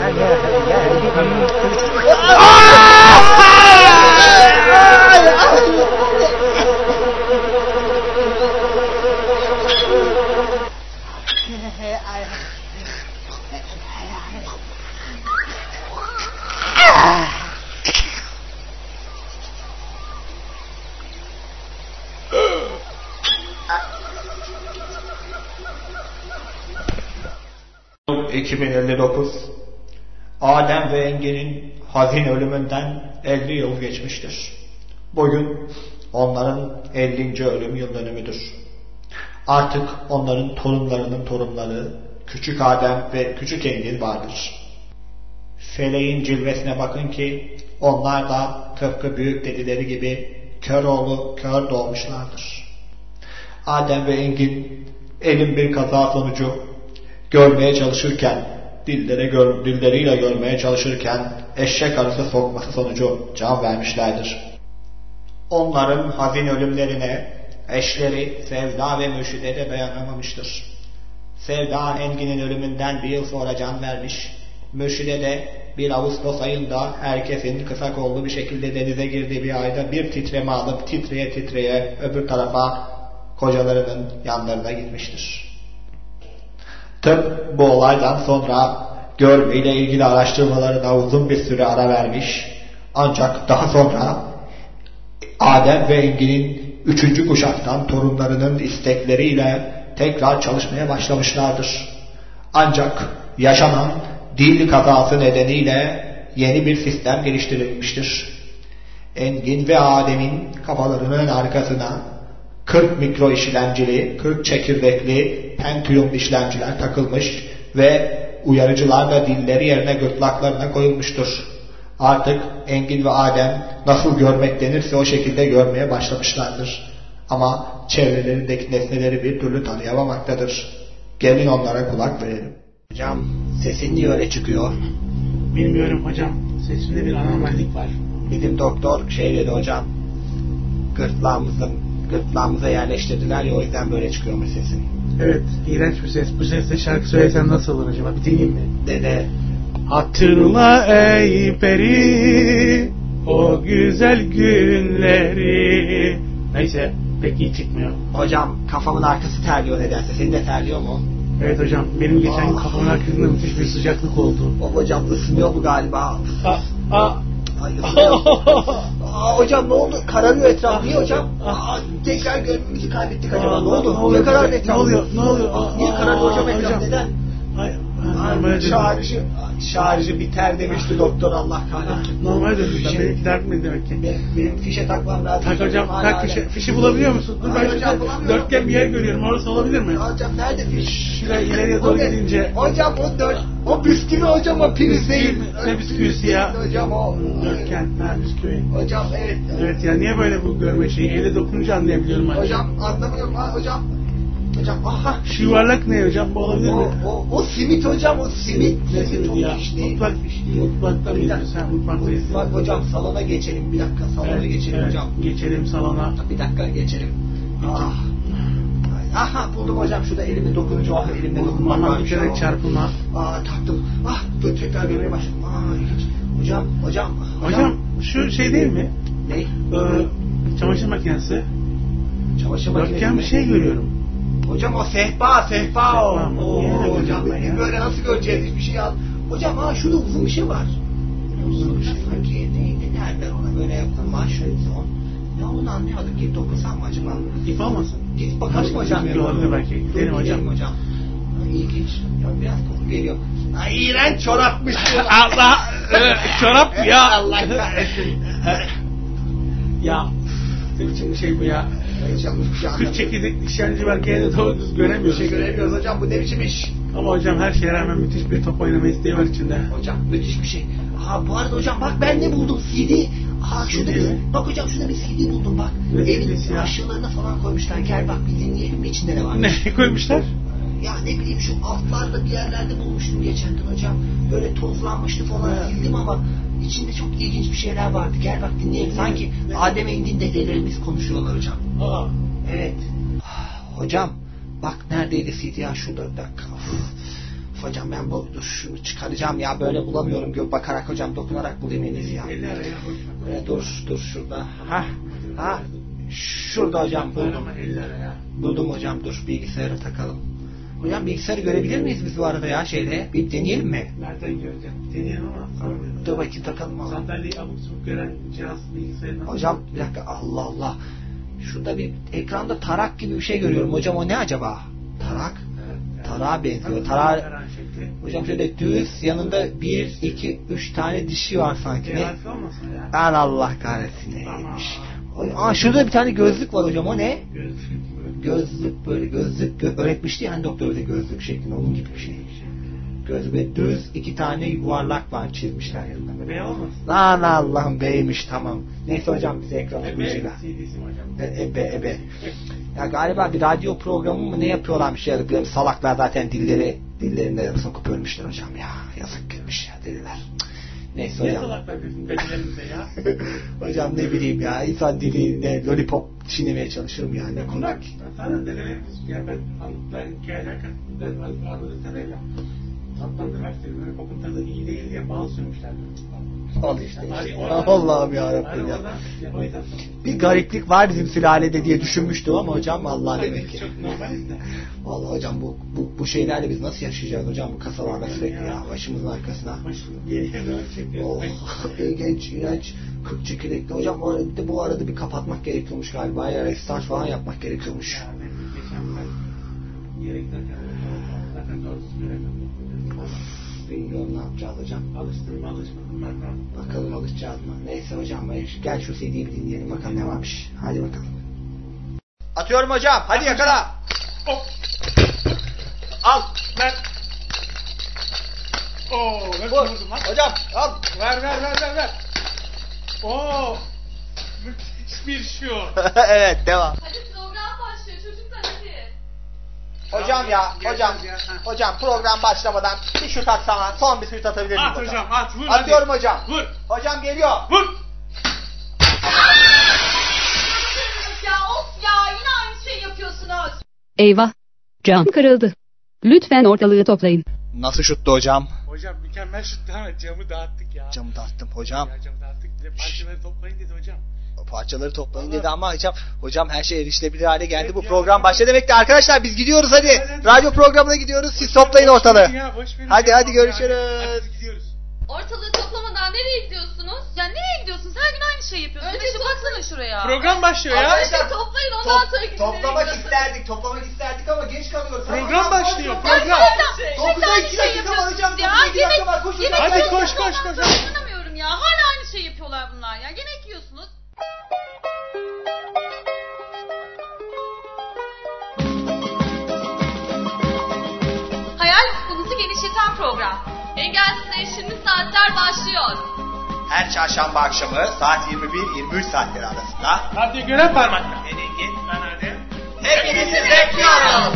iki bin elli dokuz Adem ve Engin'in hazin ölümünden elli yıl geçmiştir. Bugün onların ellinci ölüm yıl dönümüdür. Artık onların torunlarının torunları küçük Adem ve küçük Engin vardır. Feleğin cilvesine bakın ki onlar da tıpkı büyük dedileri gibi kör oğlu kör doğmuşlardır. Adem ve Engin elin bir kaza sonucu görmeye çalışırken, dillere gör, dilleriyle görmeye çalışırken eşek arısı sokması sonucu can vermişlerdir. Onların hazin ölümlerine eşleri Sevda ve Mürşide de dayanamamıştır. Sevda Engin'in ölümünden bir yıl sonra can vermiş. Mürşide de bir Ağustos ayında herkesin kısa kollu bir şekilde denize girdiği bir ayda bir titreme alıp titreye titreye öbür tarafa kocalarının yanlarına gitmiştir. Tıp bu olaydan sonra görmeyle ilgili araştırmalarına uzun bir süre ara vermiş. Ancak daha sonra Adem ve Engin'in üçüncü kuşaktan torunlarının istekleriyle tekrar çalışmaya başlamışlardır. Ancak yaşanan dil kazası nedeniyle yeni bir sistem geliştirilmiştir. Engin ve Adem'in kafalarının arkasına kırk mikro işlemcili, kırk çekirdekli Pentium işlemciler takılmış ve uyarıcılar da dilleri yerine gırtlaklarına koyulmuştur. Artık Engin ve Adem nasıl görmek denirse o şekilde görmeye başlamışlardır. Ama çevrelerindeki nesneleri bir türlü tanıyamamaktadır. Gelin onlara kulak verelim. Hocam sesin niye öyle çıkıyor? Bilmiyorum hocam. Sesimde bir anormallik var. Bizim doktor şey dedi hocam. Gırtlağımızın gırtlağımıza yerleştirdiler ya o yüzden böyle çıkıyormuş sesin. Evet, iğrenç bir ses. Bu sesle şarkı söylesem nasıl olur acaba? Bir dinleyeyim mi? Dede. Hatırla ey peri o güzel günleri. Neyse, pek iyi çıkmıyor. Hocam kafamın arkası terliyor nedense. Senin de terliyor mu? Evet hocam, benim geçen oh. kafamın arkasında müthiş bir sıcaklık oldu. O hocam ısınıyor bu galiba. Aa, aa. Ay, Aa, hocam ne oldu? Kararıyor etraf. Niye hocam? Aa, tekrar görmemizi kaybettik acaba. Aa, ne oldu? Ne, niye kararıyor etraf? Ne oluyor? Ne oluyor? Aa, niye kararıyor hocam etraf? Hocam. Neden? Hayır. Ay, şarjı, şarjı biter demişti doktor Allah kahretsin. Normal dönmüş. Ben benimki dertmedi demek ki. Benim, benim fişe takmam lazım. Tak hocam, tak fişe. Fişi bulabiliyor musun? Dur ben şurada dörtgen bir yer görüyorum. Orası olabilir mi? Hocam nerede fiş? Şuraya ileriye doğru gidince. Hocam o dört, o bisküvi hocam o priz değil. Ne bisküvisi ya? Hocam o. Dörtgen, ha bisküvi. Hocam evet. Evet ya niye böyle bu görme şeyi? Elle dokununca anlayabiliyorum. Hocam anlamıyorum ha hocam. Hocam aha. Şu yuvarlak ne hocam? Bu olabilir mi? O, o, o simit hocam o simit. Ne simit ya? Mutfak fişi. Mutfakta mıyız? Sen mutfaktayız. Bak hocam salona geçelim bir dakika. Salona evet, geçelim evet, hocam. Geçelim salona. Bir dakika geçelim. Ah. Aha buldum hocam, şurada elimle dokununca o elimle dokunmak Aman varmış. bir kere çarpılma. Aa taktım. Ah böyle tekrar görmeye başladım. Aa ilginç. Hocam, hocam. Hocam şu şey değil mi? Ne? Ee, çamaşır makinesi. Çamaşır makinesi Dörtgen mi? bir şey görüyorum. Hocam o sehpa, sehpa o. Sehpa mı? Oo, Niye hocam öyle ya? böyle nasıl göreceğiz hiçbir şey al. Hocam ha şurada uzun bir şey var. Uzun bir şey sanki neydi? Nerede ona böyle yapılma şöyle son. Ya onu anlayamadım ki dokunsam mı acaba? İp olmasın. Git bakalım hocam. Bir olabilir belki. Gidelim hocam. hocam. İlginç. Ya biraz koku geliyor. Ay iğrenç çorapmış. Allah! Çorap ya! Allah kahretsin. Ya ne biçim bir şey bu ya? kırk çekirdek nişancı varken de doğru düz göremiyoruz. Bir şey göremiyoruz hocam, bu ne biçim iş? Ama hocam her şeye rağmen müthiş bir top oynama isteği var içinde. Hocam müthiş bir şey. Ha bu arada hocam bak ben ne buldum? C D. Ha şurada bir, bak hocam şurada bir C D buldum bak. Ne Evin C D'si ya? aşağılarına falan koymuşlar. Gel bak bir dinleyelim mi içinde ne varmış? Ne koymuşlar? Ya ne bileyim şu altlarda bir yerlerde bulmuştum geçen gün hocam. Böyle tozlanmıştı falan, sildim ama içinde çok ilginç bir şeyler vardı. Gel bak dinleyelim. Sanki Adem'e indiğinde dedelerimiz konuşuyorlar hocam. Aa. Evet. Hocam bak neredeydi C D ya, şurada bir dakika. Uf, hocam ben bu dur şunu çıkaracağım ya, böyle bulamıyorum, gök bakarak hocam, dokunarak bulayım en iyisi ya. Ee, dur dur şurada. Ha ha şurada hocam buldum. Buldum hocam, dur bilgisayara takalım. Hocam bilgisayarı görebilir miyiz biz bu arada ya şeyde? Bir deneyelim mi? Nereden göreceğim? Deneyelim ama. Dur bakayım takalım abi. Sandalyeyi abuk sabuk gören cihaz bilgisayarına. Hocam bir dakika, Allah Allah. Şurada bir ekranda tarak gibi bir şey görüyorum hocam, o ne acaba? Tarak? Tarağa benziyor. Tarağa... Hocam şöyle düz, yanında bir, iki, üç tane dişi var sanki. Ne? Ben Allah kahretsin neymiş. Aa şurada bir tane gözlük var hocam, o ne? Gözlük böyle gözlük gö öğretmişti yani doktor, öyle gözlük şeklinde, onun gibi bir şey. Gözlük böyle düz iki tane yuvarlak var çizmişler yanında böyle. Bey olmasın? Lan Allah'ım beymiş, tamam. Neyse hocam bize ekran okuyucuyla. E, ebe ebe. Ya galiba bir radyo programı mı ne yapıyorlarmış ya, bir salaklar zaten dilleri dillerinde sokup ölmüşler hocam ya. Yazık girmiş ya deliler. Neyse hocam. Ne salaklar bizim delilerimize ya? Hocam ne bileyim ya, insan dilinde lollipop çiğnemeye çalışırım ya, ne konak. Sana delilerimiz ya, ben anlatılan hikayeler karşısında anladığım kadarıyla tatlandırmak istedim. Lollipop'un tadı iyi değil diye bal sürmüşler. Al işte işte. Allah'ım yarabbim ya. Bir gariplik var bizim sülalede diye düşünmüştüm ama hocam vallahi demek ki. Vallahi hocam bu, bu, bu şeylerle biz nasıl yaşayacağız hocam, bu kasalarla sürekli ya, başımızın arkasına. Oh, ilginç, iğrenç, kırk çekirdekli hocam. Bu arada, bu arada bir kapatmak gerekiyormuş galiba ya, restart falan yapmak gerekiyormuş. Bilmiyorum ne yapacağız hocam. Alıştırma alışmadım ben. Bakalım alışacağız mı? Neyse hocam, gel şu C D'yi bir dinleyelim bakalım ne varmış. Hadi bakalım. Atıyorum hocam. Hadi yakala. Hop. Al. Ver. Oo, ver vurdum lan. Hocam al. Ver ver ver ver ver. Oo. Müthiş bir şu. Evet devam. Hadi program başlıyor çocuklar hadi. Hocam ya, hocam, hocam program başlamadan bir şut atsana, son bir şut atabilir miyim? At hocam, at, vur. Atıyorum hadi. hocam. Vur. Hocam geliyor. Vur. Ya of ya, yine aynı şey yapıyorsunuz. Eyvah. Cam kırıldı. Lütfen ortalığı toplayın. Nasıl şuttu hocam? Hocam mükemmel şuttu ama camı dağıttık ya. Camı dağıttım hocam. Ya camı dağıttık. Bir de parçaları toplayın dedi hocam. Parçaları toplayın dedi ama hocam, hocam her şey erişilebilir hale geldi. Evet, bu program başladı demekti. Arkadaşlar biz gidiyoruz hadi. hadi Radyo programına gidiyoruz. Siz toplayın ortalığı. Ya, hadi hadi görüşürüz. Hadi gidiyoruz. Ortalığı toplamadan nereye gidiyorsunuz? Ya nereye gidiyorsunuz? Her gün aynı şey yapıyorsunuz. Önce şu baksana şuraya. Program başlıyor ya. Arkadaşlar toplayın, ondan Top, sonra gidin. Toplamak isterdik, toplamak isterdik ama geç kalıyoruz. Program başlıyor, program. dokuza iki dakika var hocam. dokuza iki dakika var. Koş hocam. Hadi koş koş koş. Anlamıyorum ya. Hala aynı şey yapıyorlar bunlar ya. Yemek yiyorsunuz. Hayal ufkunuzu genişleten program. Engelsiz Erişimli Saatler başlıyor. Her çarşamba akşamı saat yirmi bir yirmi üç saatleri arasında. Radyo gören parmakla. Hadi git lan hadi. Hepinizi bekliyoruz.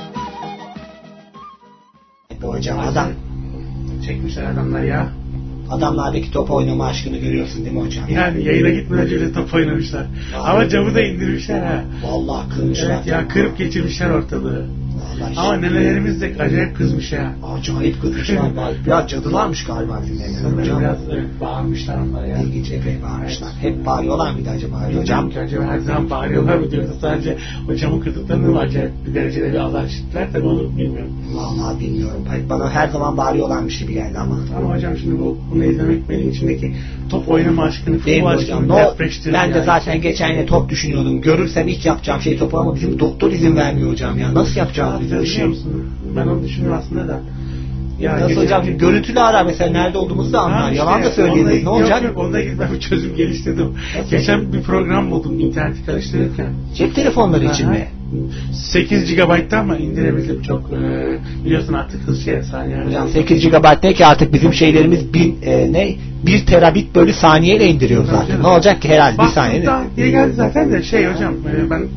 Bu hocam adam. Çekmişler adamlar ya. adamlardaki top oynama aşkını görüyorsun değil mi hocam? Yani yayına gitmeden önce de top oynamışlar. Ya, ama camı da indirmişler ha. Vallahi kırmışlar. Evet ya, kırıp geçirmişler ortalığı. Vallahi ama şey, nenelerimiz de acayip kızmış ya. Acayip kızmışlar. Biraz cadılarmış galiba bizim neneler. Biraz evet, bağırmışlar onlara ya. İlginç, epey bağırmışlar. Hep bağırıyorlar mıydı acaba hocam? Acaba her zaman bağırıyorlar mı diyordu. Sadece o camı kırdıklarını mı acayip bir derecede bir Allah işittiler, tabi onu bilmiyorum. Vallahi bilmiyorum. Bana her zaman bağırıyorlarmış gibi geldi ama. Ama hocam şimdi bu, bunu izlemek benim içindeki top oynama aşkını, futbol aşkını depreştirir. Ben de yani. Zaten geçen yine top düşünüyordum. Görürsem ilk yapacağım şey topu ama bizim doktor izin vermiyor hocam ya. Nasıl yapacağız biz bu işi? Ben onu düşünüyorum aslında da. Ya nasıl geçen... hocam? Görüntülü arar mesela, nerede olduğumuzu da anlar. Işte, yalan da söyleyebiliriz. Ne olacak? Yok yok, onda gidip ben bir çözüm geliştirdim. Nasıl? Geçen bir program buldum interneti karıştırırken. Cep telefonları için Aha. mi? sekiz gigabayt'tan mı indirebildim çok e, biliyorsun artık hız şey saniye. Hocam sekiz gigabayt ne ki artık bizim şeylerimiz bin, e, ne bir terabit bölü saniyeyle indiriyoruz zaten. Ne olacak ki herhalde bir saniye. Bak diye geldi zaten de şey hocam e, ben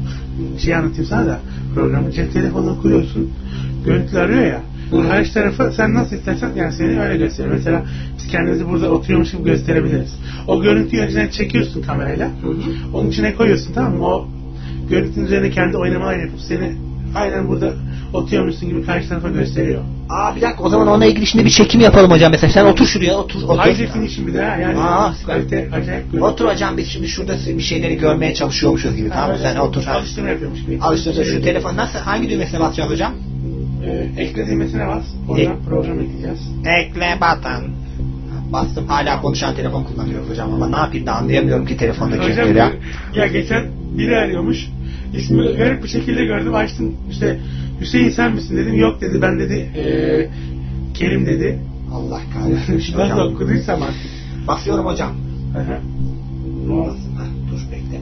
şey anlatayım sana da, programı cep telefonunu kuruyorsun, görüntüler arıyor ya. Karşı tarafı sen nasıl istersen yani seni öyle gösterir. Mesela biz kendimizi burada oturuyormuş gibi gösterebiliriz. O görüntüyü önceden çekiyorsun kamerayla. Onun içine koyuyorsun, tamam mı? O görüntünün üzerine kendi oynamalar yapıp seni aynen burada oturuyormuşsun gibi karşı tarafa gösteriyor. Aa bir dakika, o zaman ona ilgili şimdi bir çekim yapalım hocam mesela. Sen otur şuraya, otur. otur. High definition bir daha yani. Aa, kalite acayip görüntü. Otur hocam, biz şimdi şurada bir şeyleri görmeye çalışıyormuşuz gibi. Ha, tamam sen otur. Alıştırma yapıyormuş gibi. Alıştırma şu telefon nasıl, hangi düğmesine basacağız hocam? Ee, ekle düğmesine bas. Oradan Ek. program ekleyeceğiz. Ekle button. Bastım, hala konuşan telefon kullanıyoruz hocam ama ne yapayım da anlayamıyorum ki telefondaki şeyleri ya. Ya geçen biri arıyormuş. İsmi garip bir şekilde gördüm, açtım işte Hüseyin sen misin dedim, yok dedi, ben dedi ee, Kerim dedi. Allah kahretsin. Nasıl okuduysam artık. Basıyorum hocam. Hı hı. Dur bekle.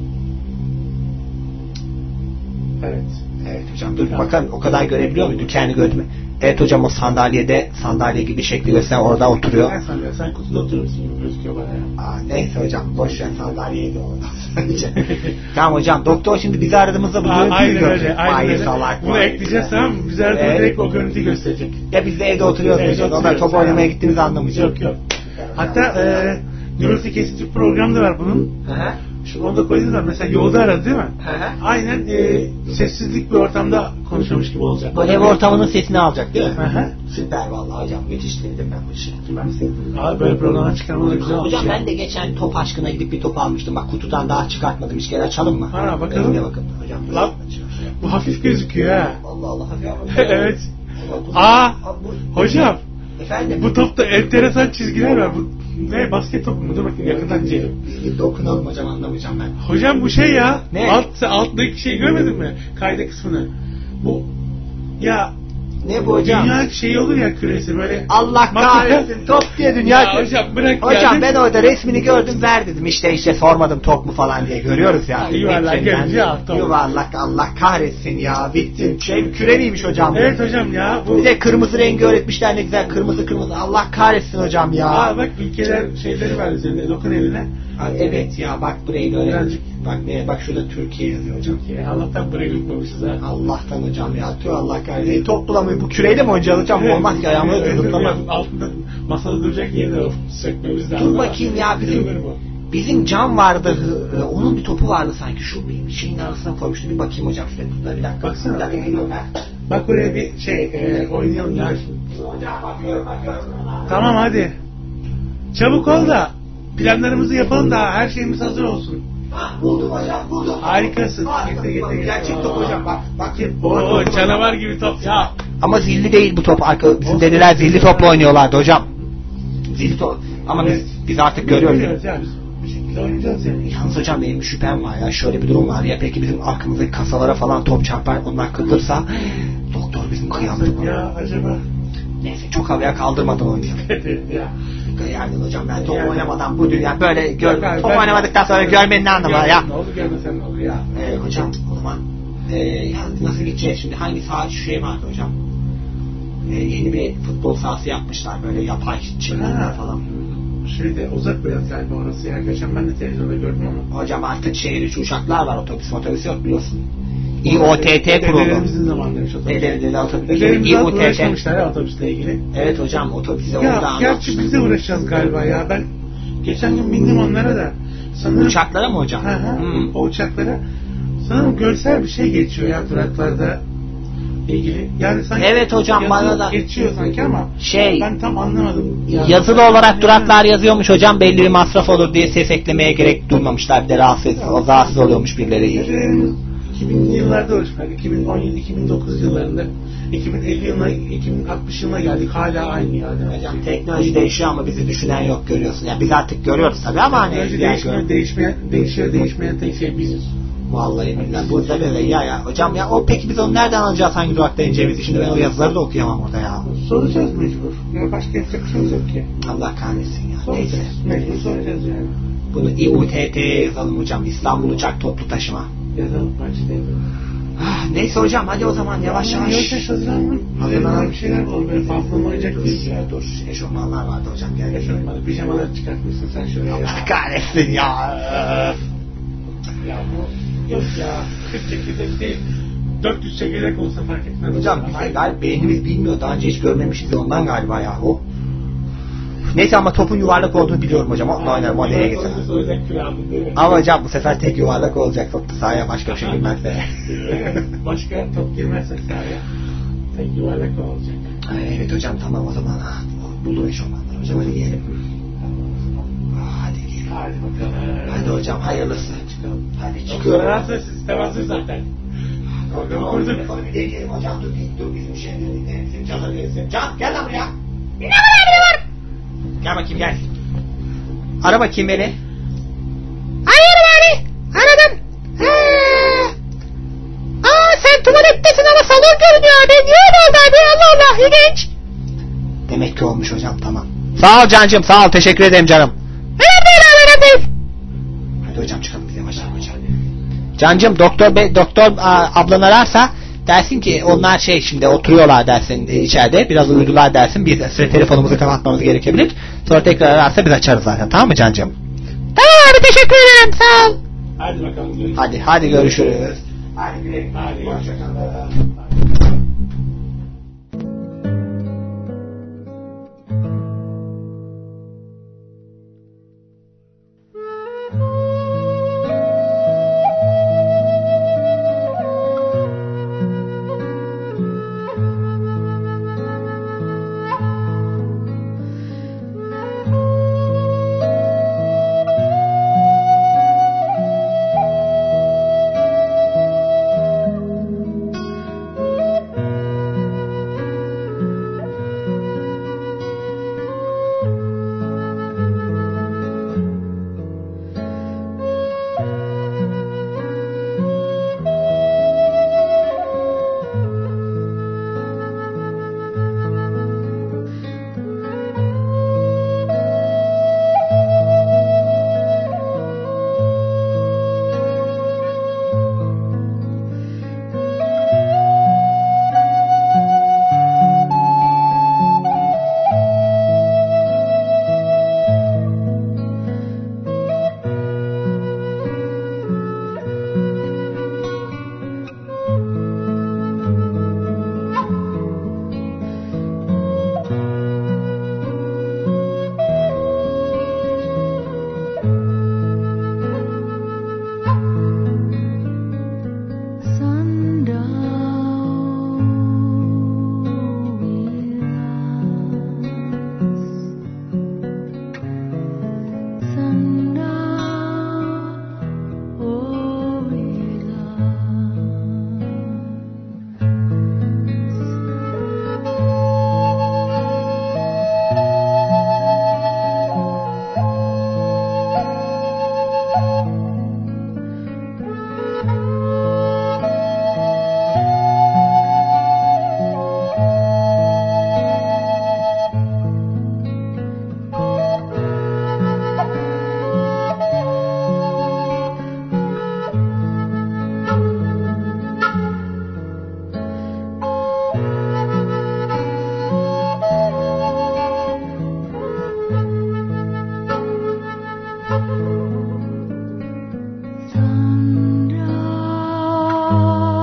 Evet. Evet hocam dur bakalım o kadar görebiliyor muydu kendi gördüğümü? Evet hocam, o sandalyede sandalye gibi şekli gösteren orada oturuyor. Ben sanıyorum sen kutuda oturursun gibi gözüküyor bana ya. Aa, neyse hocam boş ver sandalyeyi de oradan. Tamam hocam, doktor şimdi bizi aradığımızda bu görüntüyü görecek. Aynen öyle. Bunu ekleyeceğiz tamam mı? Bizi aradığımızda evet. Direkt o görüntüyü gösterecek. Ya biz de evde oturuyoruz. Evet, o da top oynamaya gittiğimizi anlamayacak. Yok yok. Hatta e, gürültü kesici bir program da var bunun. Hı. Şu onu da koydunuz da mesela yolda aradı değil mi? Hı. Aynen e, sessizlik bir ortamda konuşuyormuş gibi olacak. Bu ev ortamının sesini alacak değil mi? Hı. Süper vallahi hocam, müthiş dedim ben bu işi. Ben sevdim. Abi böyle programlar çıkarmalı güzel olmuş. Hocam ben de geçen top aşkına gidip bir top almıştım. Bak kutudan daha çıkartmadım. Hiç gel açalım mı? Ha bakalım. Evde bakın hocam. Lan bu hafif gözüküyor ha. Allah Allah. Evet. Aa hocam. Efendim? Bu topta enteresan çizgiler var. Bu ne, basket topu mu? Dur bakayım yakından inceleyelim. Bir dokunalım hocam, anlamayacağım ben. Hocam bu şey ya. Ne? Alt, alttaki şeyi görmedin mi? Kayda kısmını. Bu ya ne bu hocam? Dünya şeyi olur ya, küresi böyle. Allah kahretsin, top diye dünya ya hocam bırak. Hocam ya, ben orada resmini gördüm, ver dedim işte işte sormadım top mu falan diye, görüyoruz ya. Yuvarlak görünce ya. Yuvarlak, Allah kahretsin ya, bittim. Şey küre miymiş hocam? Evet hocam ya. Bu... Bir de kırmızı rengi öğretmişler, ne güzel kırmızı kırmızı, Allah kahretsin hocam ya. Aa bak ülkeler şeyleri var üzerinde, dokun eline. Ha, evet ya bak burayı böyle. Birazcık. Bak ne, bak şurada Türkiye yazıyor hocam. Türkiye. Allah'tan burayı unutmamışız ha. Allah'tan hocam ya. Tüh Allah kahretsin. Top bulamıyor. Bu küreyle mi oynayacağız hocam? Evet. Olmaz ki ayağımı evet, zıplamaz. Altında masada duracak yeri de sökmemiz lazım. Dur bakayım ya, bizim bizim cam vardı. Onun bir topu vardı sanki. Şu bir şeyin arasına koymuştu. Bir bakayım hocam şuraya. Bir dakika. Baksana. Bir dakika geliyorum ha. Bak oraya bir şey e, oynayalım ya. Hocam bakıyorum bakıyorum. Tamam hadi. Çabuk ol da planlarımızı yapalım da her şeyimiz hazır olsun. Ha, buldum hocam, buldum. Harikasın. Harika, getir, getir. Gerçek top hocam, bak. Bakayım. Oo, canavar gibi top ya. Ama zilli değil bu top. Arka, bizim dediler zilli topla oynuyorlardı hocam. Zilli top. Ama evet. biz, biz artık görüyoruz. Görüyoruz ya biz. Bir şekilde oynayacağız yani. Yalnız hocam benim bir şüphem var ya. Şöyle bir durum var ya. Peki bizim arkamızdaki kasalara falan top çarpar, onlar kırılırsa doktor bizim kıyamdı. Ya acaba. Neyse çok havaya kaldırmadan oynayalım. ya. Yani hocam ben top yani, oynamadan bu dünya böyle gör, ben, top ben, oynamadıktan sonra ben, görmenin ne anlamı var ya. Ne oldu görmesen ne olur ya. Ee, hocam o zaman e, yani nasıl gideceğiz şimdi, hangi saha şu şey vardı hocam. E, yeni bir futbol sahası yapmışlar böyle yapay çimlerler falan. Şeyde uzak biraz galiba orası ya. Geçen ben de televizyonda gördüm ama. Hocam artık şehir içi uçaklar var, otobüs otobüs yok biliyorsun. İ O T T kuruldu. Dedelerimizin zamanındaymış otobüs. Dedeleri otobüs. Dedelerimiz İ O T T. uğraşmamışlar ya otobüsle ilgili. Evet hocam otobüse Ya orada gerçi biz de uğraşacağız galiba ya. Ben geçen gün bindim onlara da. Sanırım, uçaklara mı hocam? Hı hı. Hmm. O uçaklara. Sanırım görsel bir şey geçiyor ya duraklarda ilgili. Yani sanki evet hocam bana da geçiyor sanki ama şey ben tam anlamadım. Yani yazılı olarak duraklar yazıyormuş hocam, belli bir masraf olur diye ses eklemeye gerek duymamışlar, bir de rahatsız, o rahatsız oluyormuş birileri. iki binli yıllarda uğraştılar. iki bin on yedi iki bin dokuz yıllarında iki bin elli yılına iki bin altmış yılına geldik, hala aynı yani. Hocam teknoloji değişiyor ama bizi düşünen yok, görüyorsun. Yani biz artık görüyoruz tabii ama hani teknoloji değişmiyor, değişmeyen, değişiyor, değişmeyen tek şey biziz. Vallahi billahi burada böyle ya ya hocam ya, o peki biz onu nereden alacağız, hangi durakta ineceğimizi? Şimdi ben o yazıları da okuyamam orada ya. Soracağız mecbur. Ya başka yapacak bir şey yok ki. Allah kahretsin ya. Soracağız. Neyse. Mecbur soracağız yani. Bunu İ U T T'ye yazalım hocam. İstanbul Uçak Toplu Taşıma. Yazalım bence de. Ah, neyse hocam hadi o zaman yavaş yavaş. Yavaş yavaş hazırlanın. Hazırlanan bir şeyler olur. Böyle fazla mı olacak değil ya. Dur. Eşofmanlar vardı hocam. Gel. Eşofmanlar. Pijamalar çıkartmışsın sen şuraya. Allah kahretsin ya. Ya bu yok ya. kırk çekirdek değil. dört yüz çekirdek olsa fark etmez. Hocam bize galiba beynimiz bilmiyor. Daha önce hiç görmemişiz ondan galiba ya o. Neyse ama topun yuvarlak olduğunu biliyorum hocam. Onunla oynarım, o nereye gider. Ama hocam bu sefer tek yuvarlak olacak top sahaya, başka bir şey girmezse. Başka top girmezse sahaya tek yuvarlak olacak. Ay, evet hocam tamam o zaman. Ha, buldum eşofmanları hocam, hadi giyelim. Hadi giyelim. Hadi bakalım. Hadi hocam hayırlısı. Çıkalım. Hadi çıkıyorum. Hazır, sistem hazır zaten. Programı kurduk. Bir deneyelim hocam, dur dur bizim şeyleri dinleyelim. Bizim Can'a gelsin. Can gel lan buraya. Ne var ne var? Gel bakayım gel. Ara bakayım beni. Arıyorum abi. Aradım. Ha. Aa sen tuvalettesin ama salon görünüyor abi. Niye öyle oldu abi? Allah Allah ilginç. Demek ki olmuş hocam, tamam. Sağ ol Cancığım, sağ ol, teşekkür ederim canım. Önemli değil önemli değil. Hadi hocam çıkalım biz yavaş yavaş. Cancığım doktor bey, doktor a, ablan ararsa dersin ki onlar şey şimdi oturuyorlar dersin içeride, biraz uyudular dersin, bir süre telefonumuzu kapatmamız gerekebilir. Sonra tekrar ararsa biz açarız zaten, tamam mı Cancığım? Tamam abi, teşekkür ederim, sağ ol. Hadi bakalım görüşürüz. Hadi hadi görüşürüz. Hadi güle. Hadi hoşçakalın. Sandra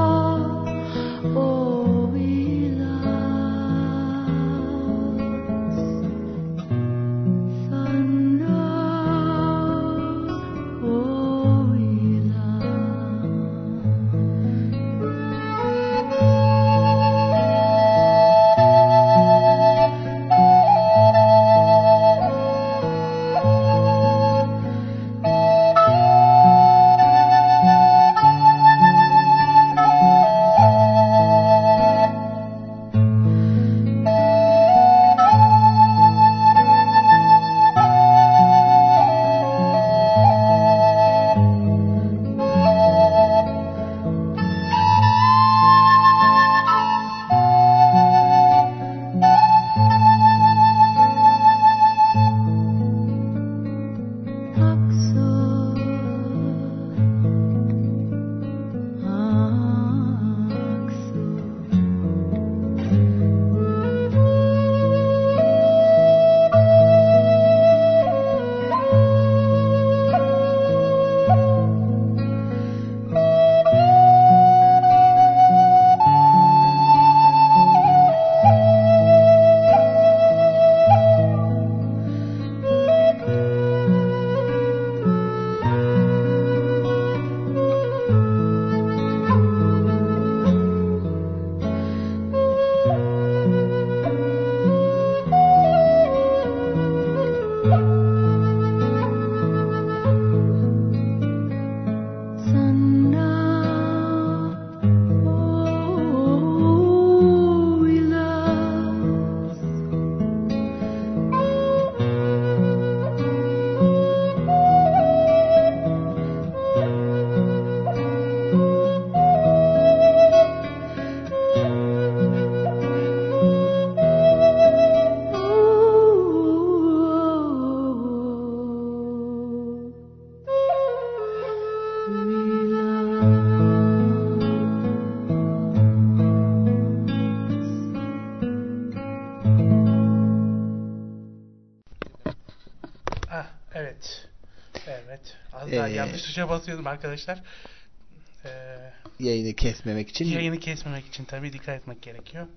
Yanlış tuşa basıyordum arkadaşlar. Ee, yayını kesmemek için. Yayını kesmemek için tabii dikkat etmek gerekiyor.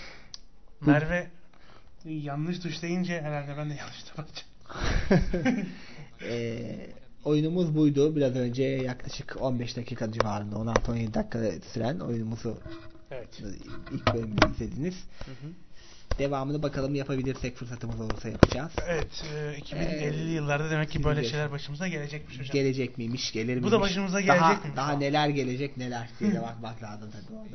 Merve yanlış tuş deyince herhalde ben de yanlış tuş basacağım. ee, oyunumuz buydu. Biraz önce yaklaşık on beş dakika civarında, on altı on yedi dakika süren oyunumuzu evet. ilk bölümünü izlediniz. Hı hı. Devamını bakalım yapabilirsek, fırsatımız olursa yapacağız. Evet. E, iki bin ellili ee, yıllarda demek ki böyle şeyler başımıza gelecekmiş hocam. Gelecek miymiş, gelir miymiş? Bu da başımıza gelecek daha, miymiş? Daha neler gelecek neler diye de bakmak lazım tabii orada.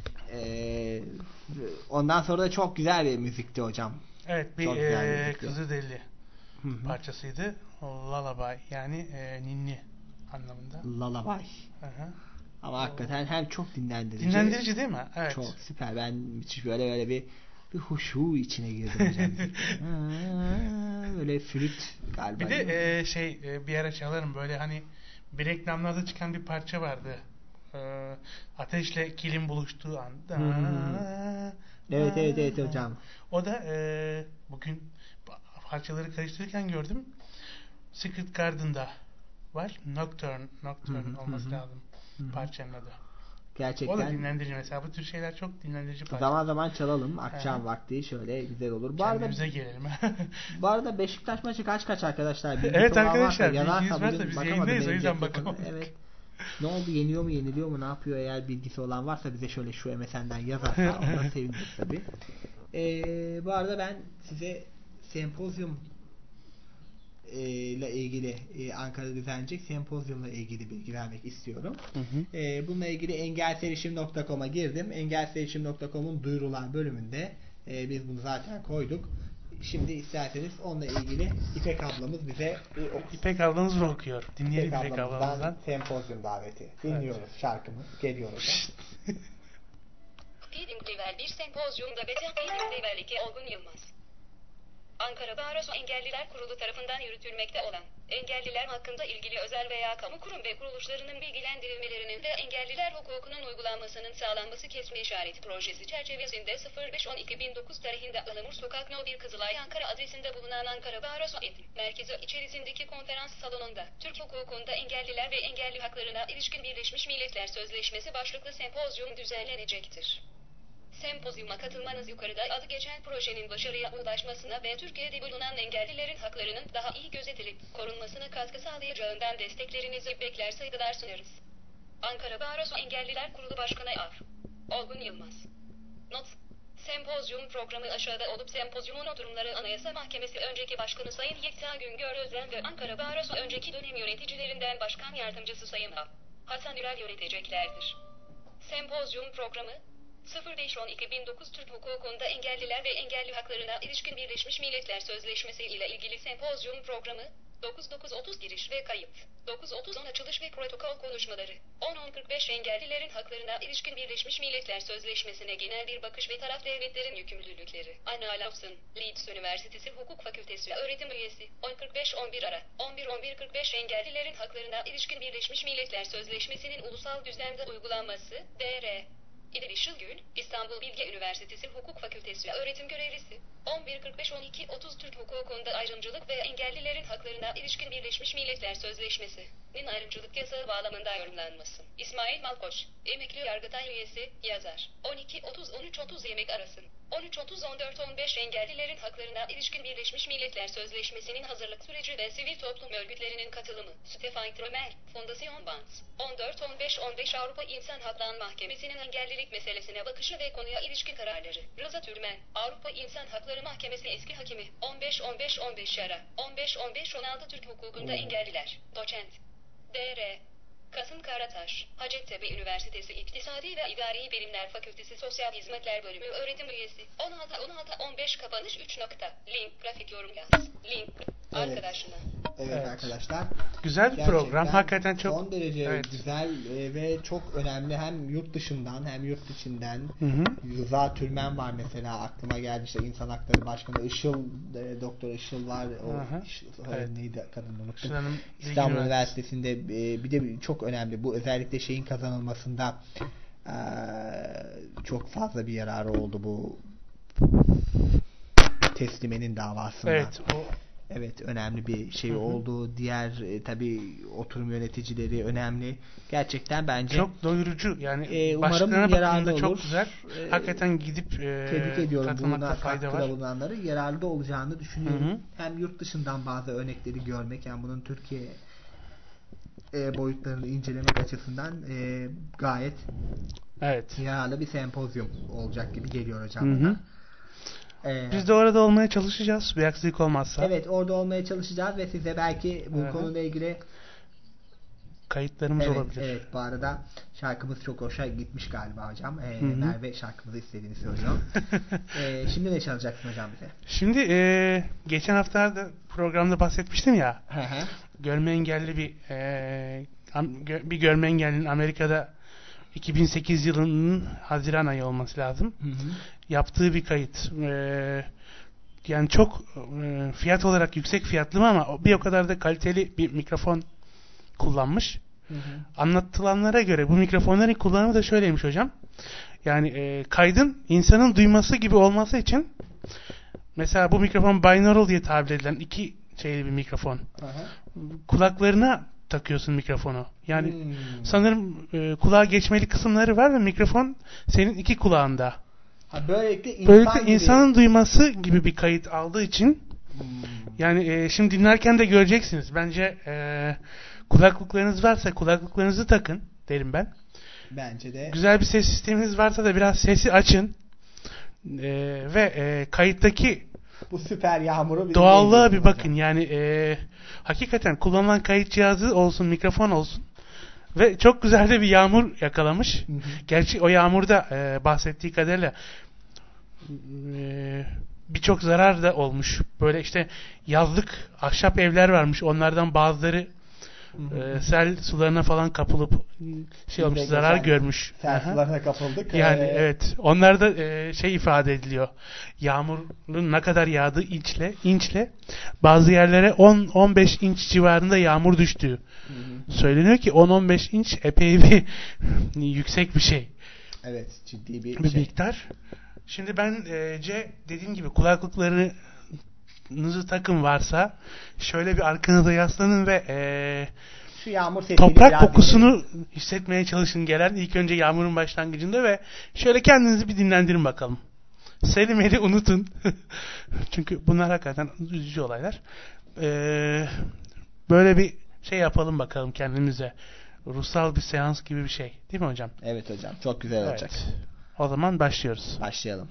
Ee, ondan sonra da çok güzel bir müzikti hocam. Evet, bir, e, bir Kızılderili parçasıydı. Lullaby, yani e, ninni anlamında. Lullaby. Hı-hı. Ama o... hakikaten hem çok dinlendirici. Dinlendirici değil mi? Evet. Çok süper. Ben müthiş böyle böyle bir bir huşu içine girdim hocam. Böyle flüt galiba. Bir de e, şey e, bir ara çalarım böyle, hani bir reklamlarda çıkan bir parça vardı. E, ateşle kilim buluştuğu an. Evet evet evet hocam. O da e, bugün parçaları karıştırırken gördüm. Secret Garden'da var. Nocturne, Nocturne olması lazım parçanın adı. Gerçekten. O da dinlendirici mesela. Bu tür şeyler çok dinlendirici parça. Zaman zaman çalalım. Akşam vakti şöyle güzel olur. Bu Kendimize arada, gelelim. Bu arada Beşiktaş maçı kaç kaç arkadaşlar? Bilgisi evet arkadaşlar. Bilginiz varsa biz yayındayız. O yüzden bakalım. Evet. Ne oldu? Yeniyor mu? Yeniliyor mu? Ne yapıyor? Eğer bilgisi olan varsa bize şöyle şu M S N'den yazarsa ona seviniriz tabii. Ee, bu arada ben size sempozyum ile ilgili e, Ankara'da düzenlenecek sempozyumla ilgili bilgi vermek istiyorum. Hı hı. E, bununla ilgili engelserişim nokta com'a girdim. engelserişim nokta com'un duyurulan bölümünde e, biz bunu zaten koyduk. Şimdi isterseniz onunla ilgili İpek ablamız bize e, İpek ablamız mı okuyor? Dinleyelim İpek, İpek ablamızdan. Sempozyum daveti. Dinliyoruz evet. Şarkımız. Geliyor hocam. Feeding Level bir sempozyumda Beter Feeding Level iki Olgun Yılmaz. Ankara Barosu Engelliler Kurulu tarafından yürütülmekte olan engelliler hakkında ilgili özel veya kamu kurum ve kuruluşlarının bilgilendirilmelerinin de engelliler hukukunun uygulanmasının sağlanması kesme işareti projesi çerçevesinde sıfır beş on iki bin dokuz tarihinde Alamur Sokak No bir Kızılay Ankara adresinde bulunan Ankara Barosu Eğitim Merkezi içerisindeki konferans salonunda Türk hukukunda engelliler ve engelli haklarına ilişkin Birleşmiş Milletler Sözleşmesi başlıklı sempozyum düzenlenecektir. Sempozyuma katılmanız yukarıda adı geçen projenin başarıya ulaşmasına ve Türkiye'de bulunan engellilerin haklarının daha iyi gözetilip korunmasına katkı sağlayacağından desteklerinizi bekler saygılar sunarız. Ankara Barosu Engelliler Kurulu Başkanı A R Olgun Yılmaz. Not: Sempozyum programı aşağıda olup sempozyumun oturumları Anayasa Mahkemesi önceki başkanı Sayın Yekta Güngör Özden ve Ankara Barosu önceki dönem yöneticilerinden başkan yardımcısı Sayın A. Hasan Ürel yöneteceklerdir. Sempozyum programı sıfır beş on iki bin dokuz Türk hukukunda engelliler ve engelli haklarına ilişkin Birleşmiş Milletler Sözleşmesi ile ilgili sempozyum programı dokuz dokuz otuz giriş ve kayıt. dokuz otuz on açılış ve protokol konuşmaları. on on kırk beş engellilerin haklarına ilişkin Birleşmiş Milletler Sözleşmesi'ne genel bir bakış ve taraf devletlerin yükümlülükleri. Anna Lawson, Leeds Üniversitesi Hukuk Fakültesi öğretim üyesi. on kırk beş on bir ara. on bir on bir kırk beş engellilerin haklarına ilişkin Birleşmiş Milletler Sözleşmesi'nin ulusal düzlemde uygulanması. D R İdil Işılgül, İstanbul Bilgi Üniversitesi Hukuk Fakültesi öğretim görevlisi. on bir kırk beş on iki otuz Türk hukukunda ayrımcılık ve engellilerin haklarına ilişkin Birleşmiş Milletler Sözleşmesi'nin ayrımcılık yasağı bağlamında yorumlanması. İsmail Malkoç, emekli Yargıtay üyesi, yazar. on iki otuz on üç otuz yemek arasın. on üç otuz on dört on beş engellilerin haklarına ilişkin Birleşmiş Milletler Sözleşmesi'nin hazırlık süreci ve sivil toplum örgütlerinin katılımı. Stefan Trömel, Fondasyon Bonds. on dört on beş on beş Avrupa İnsan Hakları Mahkemesi'nin engellilik meselesine bakışı ve konuya ilişkin kararları. Rıza Türmen, Avrupa İnsan Hakları Mahkemesi eski hakimi. on beş on beş on beş yara. on beş on beş on altı Türk hukukunda engelliler. Doçent. D R Kasım Karataş, Hacettepe Üniversitesi İktisadi ve İdari Bilimler Fakültesi Sosyal Hizmetler Bölümü öğretim üyesi. on altı on altı on beş kapanış üç nokta. Link grafik yorum yaz. Link Evet. arkadaşına. Evet, evet arkadaşlar. Güzel bir Gerçekten program. Hakikaten çok son derece evet. güzel e, ve çok önemli, hem yurt dışından hem yurt içinden. Hı hı. Rıza Türmen var mesela, aklıma geldi, işte İnsan Hakları Başkanı Işıl, e, Doktor Işıl var. O Hı hı. Işıl, Evet. neydi kadını unuttum. Işıl Hanım, İstanbul Bilgi Üniversitesi'nde e, bir de çok önemli, bu özellikle şeyin kazanılmasında e, çok fazla bir yararı oldu bu Teslime'nin davasında. Evet, o Evet, önemli bir şey Hı hı. oldu. Diğer e, tabii oturum yöneticileri önemli. Gerçekten bence çok doyurucu. Yani e, umarım başlarına yararlı bakımında olur. çok güzel. E, Hakikaten gidip e, tebrik ediyorum katılmakta buna fayda katkıda var. bulunanları. Yararlı olacağını düşünüyorum. Hı hı. Hem yurt dışından bazı örnekleri görmek, hem bunun Türkiye e, boyutlarını incelemek açısından e, gayet evet. yararlı bir sempozyum olacak gibi geliyor hocam. Hı hı. Ee, Biz de orada olmaya çalışacağız. Bir aksilik olmazsa. Evet, orada olmaya çalışacağız ve size belki bu Hı-hı. konuyla ilgili kayıtlarımız evet, olabilir. Evet, bu arada şarkımız çok hoşa gitmiş galiba hocam. Ee, Hı hı. Merve şarkımızı istediğini söylüyor. ee, şimdi ne çalacaksın hocam bize? Şimdi e, geçen haftalarda programda bahsetmiştim ya. Hı hı. Görme engelli bir e, am, gö, bir görme engellinin Amerika'da iki bin sekiz yılının Haziran ayı olması lazım. Hı hı. Yaptığı bir kayıt. E, yani çok e, fiyat olarak yüksek fiyatlı mı ama bir o kadar da kaliteli bir mikrofon kullanmış. Hı hı. Anlatılanlara göre bu mikrofonların kullanımı da şöyleymiş hocam. Yani e, kaydın insanın duyması gibi olması için mesela bu mikrofon binaural diye tabir edilen iki şeyli bir mikrofon. Aha. Kulaklarına takıyorsun mikrofonu. Yani Hmm. sanırım e, kulağa geçmeli kısımları var ve mikrofon senin iki kulağında. Ha, böylelikle, insan böylelikle gibi... insanın duyması gibi bir kayıt aldığı için hmm. yani e, şimdi dinlerken de göreceksiniz. Bence e, kulaklıklarınız varsa kulaklıklarınızı takın derim ben. Bence de. Güzel bir ses sisteminiz varsa da biraz sesi açın. E, ve e, kayıttaki bu süper yağmuru doğallığa bir bakın. Yani e, hakikaten kullanılan kayıt cihazı olsun, mikrofon olsun. Ve çok güzel de bir yağmur yakalamış. Hı hı. Gerçi o yağmurda e, bahsettiği kadarıyla e, birçok zarar da olmuş. Böyle işte yazlık ahşap evler varmış. Onlardan bazıları e, sel sularına falan kapılıp şey olmuş, zarar görmüş. Sel sularına kapıldık. Yani ee... evet. Onlarda e, şey ifade ediliyor. Yağmurun ne kadar yağdığı inçle, inçle bazı yerlere on on beş inç civarında yağmur düştüğü hı hı. söyleniyor ki on on beş inç epey bir yüksek bir şey. Evet, ciddi bir, bir şey. miktar. Şimdi ben e, C dediğim gibi kulaklıklarınızı takın varsa şöyle bir arkanıza yaslanın ve e, şu yağmur toprak kokusunu dinleyin. Hissetmeye çalışın gelen ilk önce yağmurun başlangıcında ve şöyle kendinizi bir dinlendirin bakalım. Selimeli unutun. Çünkü bunlar hakikaten üzücü olaylar. Ee, böyle bir şey yapalım bakalım kendimize. Ruhsal bir seans gibi bir şey. Değil mi hocam? Evet hocam. Çok güzel evet. olacak. O zaman başlıyoruz. Başlayalım.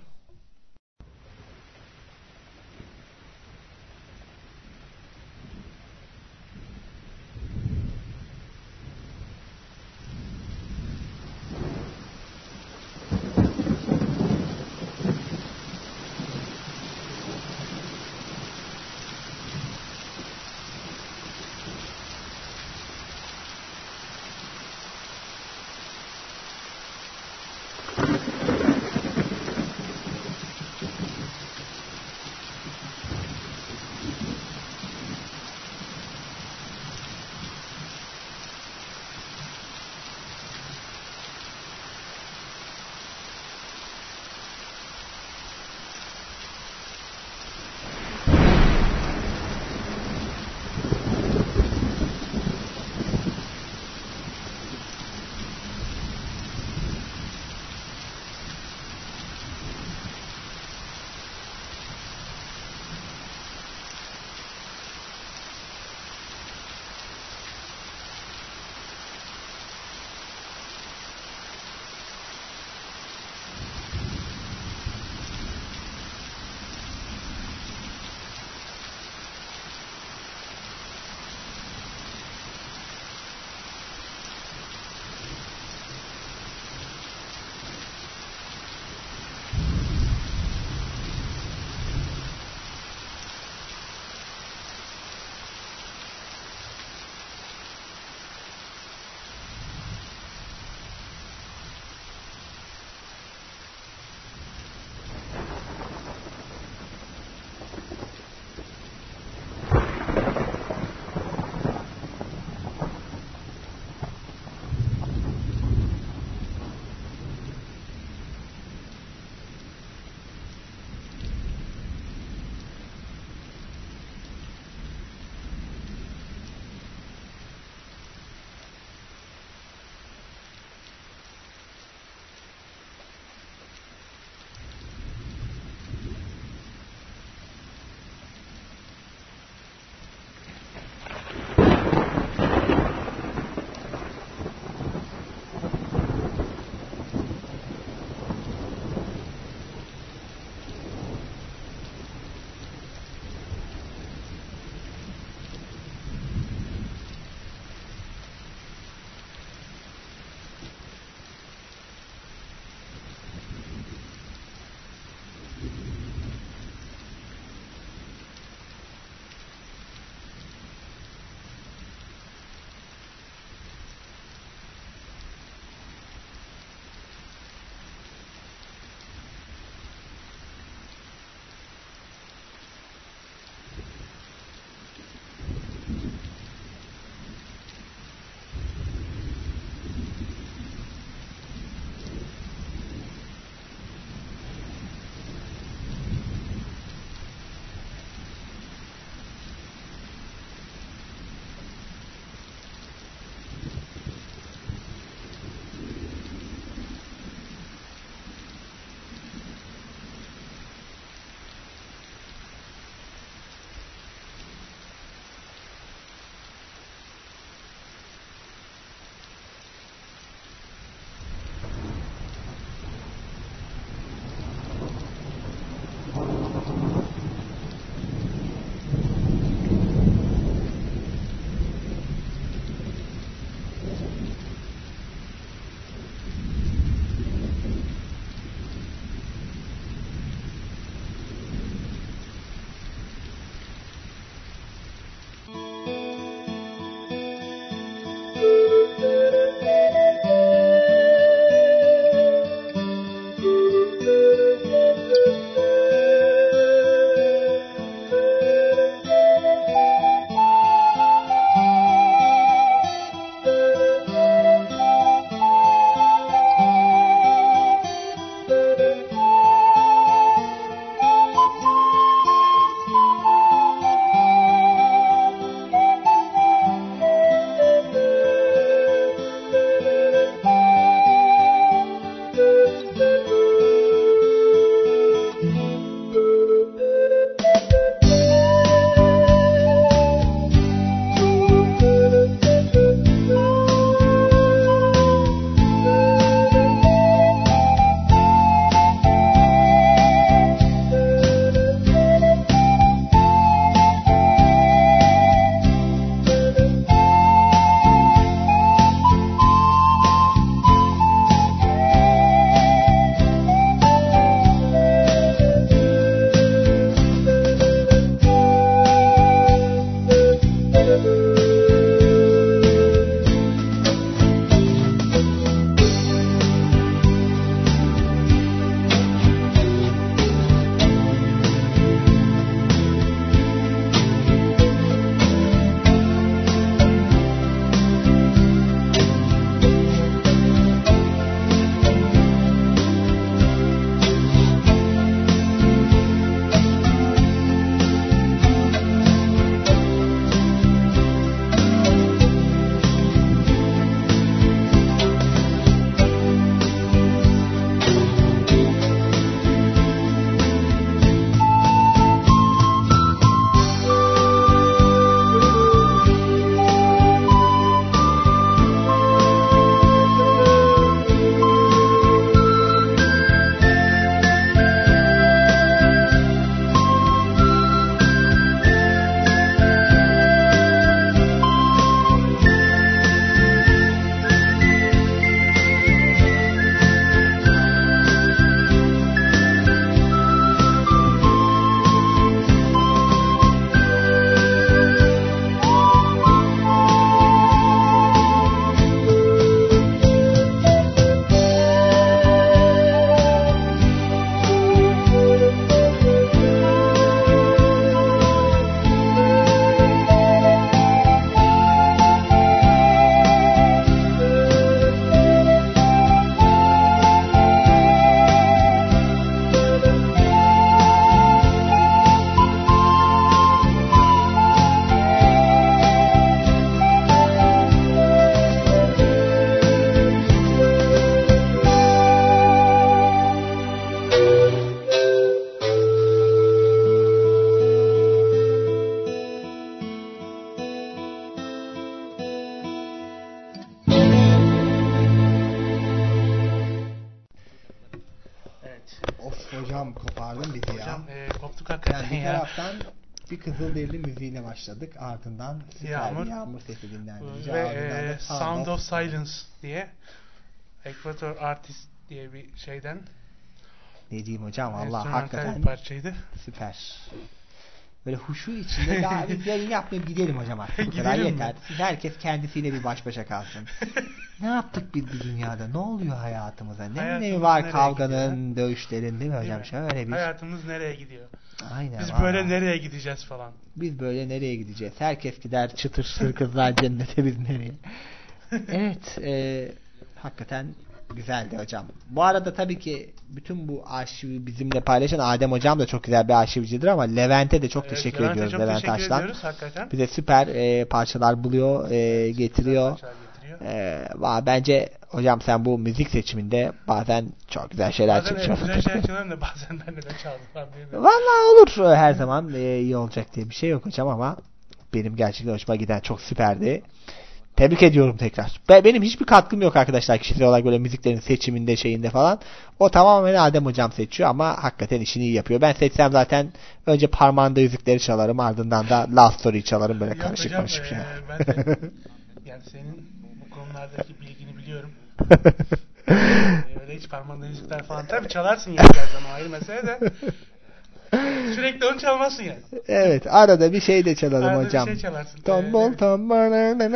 hocam kopardın bizi ya. Hocam e, koptuk hakikaten yani bir ya. taraftan bir Kızılderili müziğiyle başladık. Ardından Yağmur, bir yağmur sesi dinlendirici. Ve e, Sound of Silence diye Equator Artist diye bir şeyden. Ne diyeyim hocam, Allah hakikaten bir parçaydı. Süper. Böyle huşu içinde daha biz yayın yapmayıp gidelim hocam artık. Bu kadar yeter. Siz herkes kendisiyle bir baş başa kalsın. Ne yaptık biz bu dünyada? Ne oluyor hayatımıza? Ne önemi var kavganın, gidiyor? Dövüşlerin değil mi hocam? Değil mi? Şöyle bir... Hayatımız nereye gidiyor? Aynen. Biz vallahi. Böyle nereye gideceğiz falan. Biz böyle nereye gideceğiz? Herkes gider çıtır sır kızlar cennete, biz nereye? Evet. E, hakikaten güzeldi hocam. Bu arada tabii ki bütün bu arşivi bizimle paylaşan Adem hocam da çok güzel bir arşivcidir ama Levent'e de çok evet, teşekkür Levent'e ediyoruz. Çok Levent teşekkür Taş'tan. ediyoruz hakikaten. Bize süper e, parçalar buluyor, e, getiriyor. E, bence hocam sen bu müzik seçiminde bazen çok güzel şeyler çıkıyorsun. Bazen güzel şeyler çalıyorum da bazen ben de çaldım. Vallahi olur, her zaman e, iyi olacak diye bir şey yok hocam ama benim gerçekten hoşuma giden çok süperdi. Tebrik ediyorum tekrar. Benim hiçbir katkım yok arkadaşlar kişisel olarak böyle müziklerin seçiminde şeyinde falan. O tamamen Adem hocam seçiyor ama hakikaten işini iyi yapıyor. Ben seçsem zaten önce parmağında yüzükleri çalarım, ardından da Love Story'yi çalarım böyle karışık hocam, karışık şey. E, ben de yani senin bu konulardaki bilgini biliyorum. e, öyle hiç parmağında yüzükler falan tabii çalarsın yani her zaman, ayrı mesele de. Sürekli onu çalmazsın yani. Evet, arada bir şey de çalalım arada hocam. Bir şey çalarsın. Tombol tombol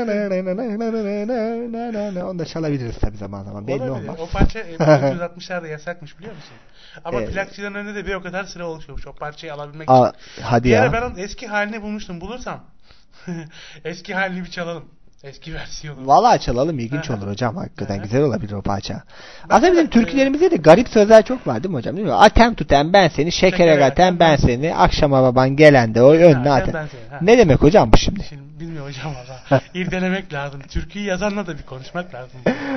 onu da çalabiliriz tabii zaman zaman. Belli olabilir. olmaz. O parça bin dokuz yüz altmışlarda yasakmış biliyor musun? Ama evet. Plakçıların önünde de bir o kadar sıra oluşuyormuş o parçayı alabilmek Aa, için. Hadi bir ya. ara ben onun eski halini bulmuştum. Bulursam eski halini bir çalalım. Eski versiyonu. Vallahi çalalım, ilginç olur hocam. Hakikaten güzel olabilir o parça. Aslında bizim türkülerimizde de garip sözler çok var değil mi hocam? Değil mi? Atem tutem ben seni, şekere gaten ben seni, akşama baban gelen de o önüne atem. Ne demek hocam bu şimdi? Şimdi bilmiyorum hocam valla. İrdelemek lazım. Türküyü yazanla da bir konuşmak lazım.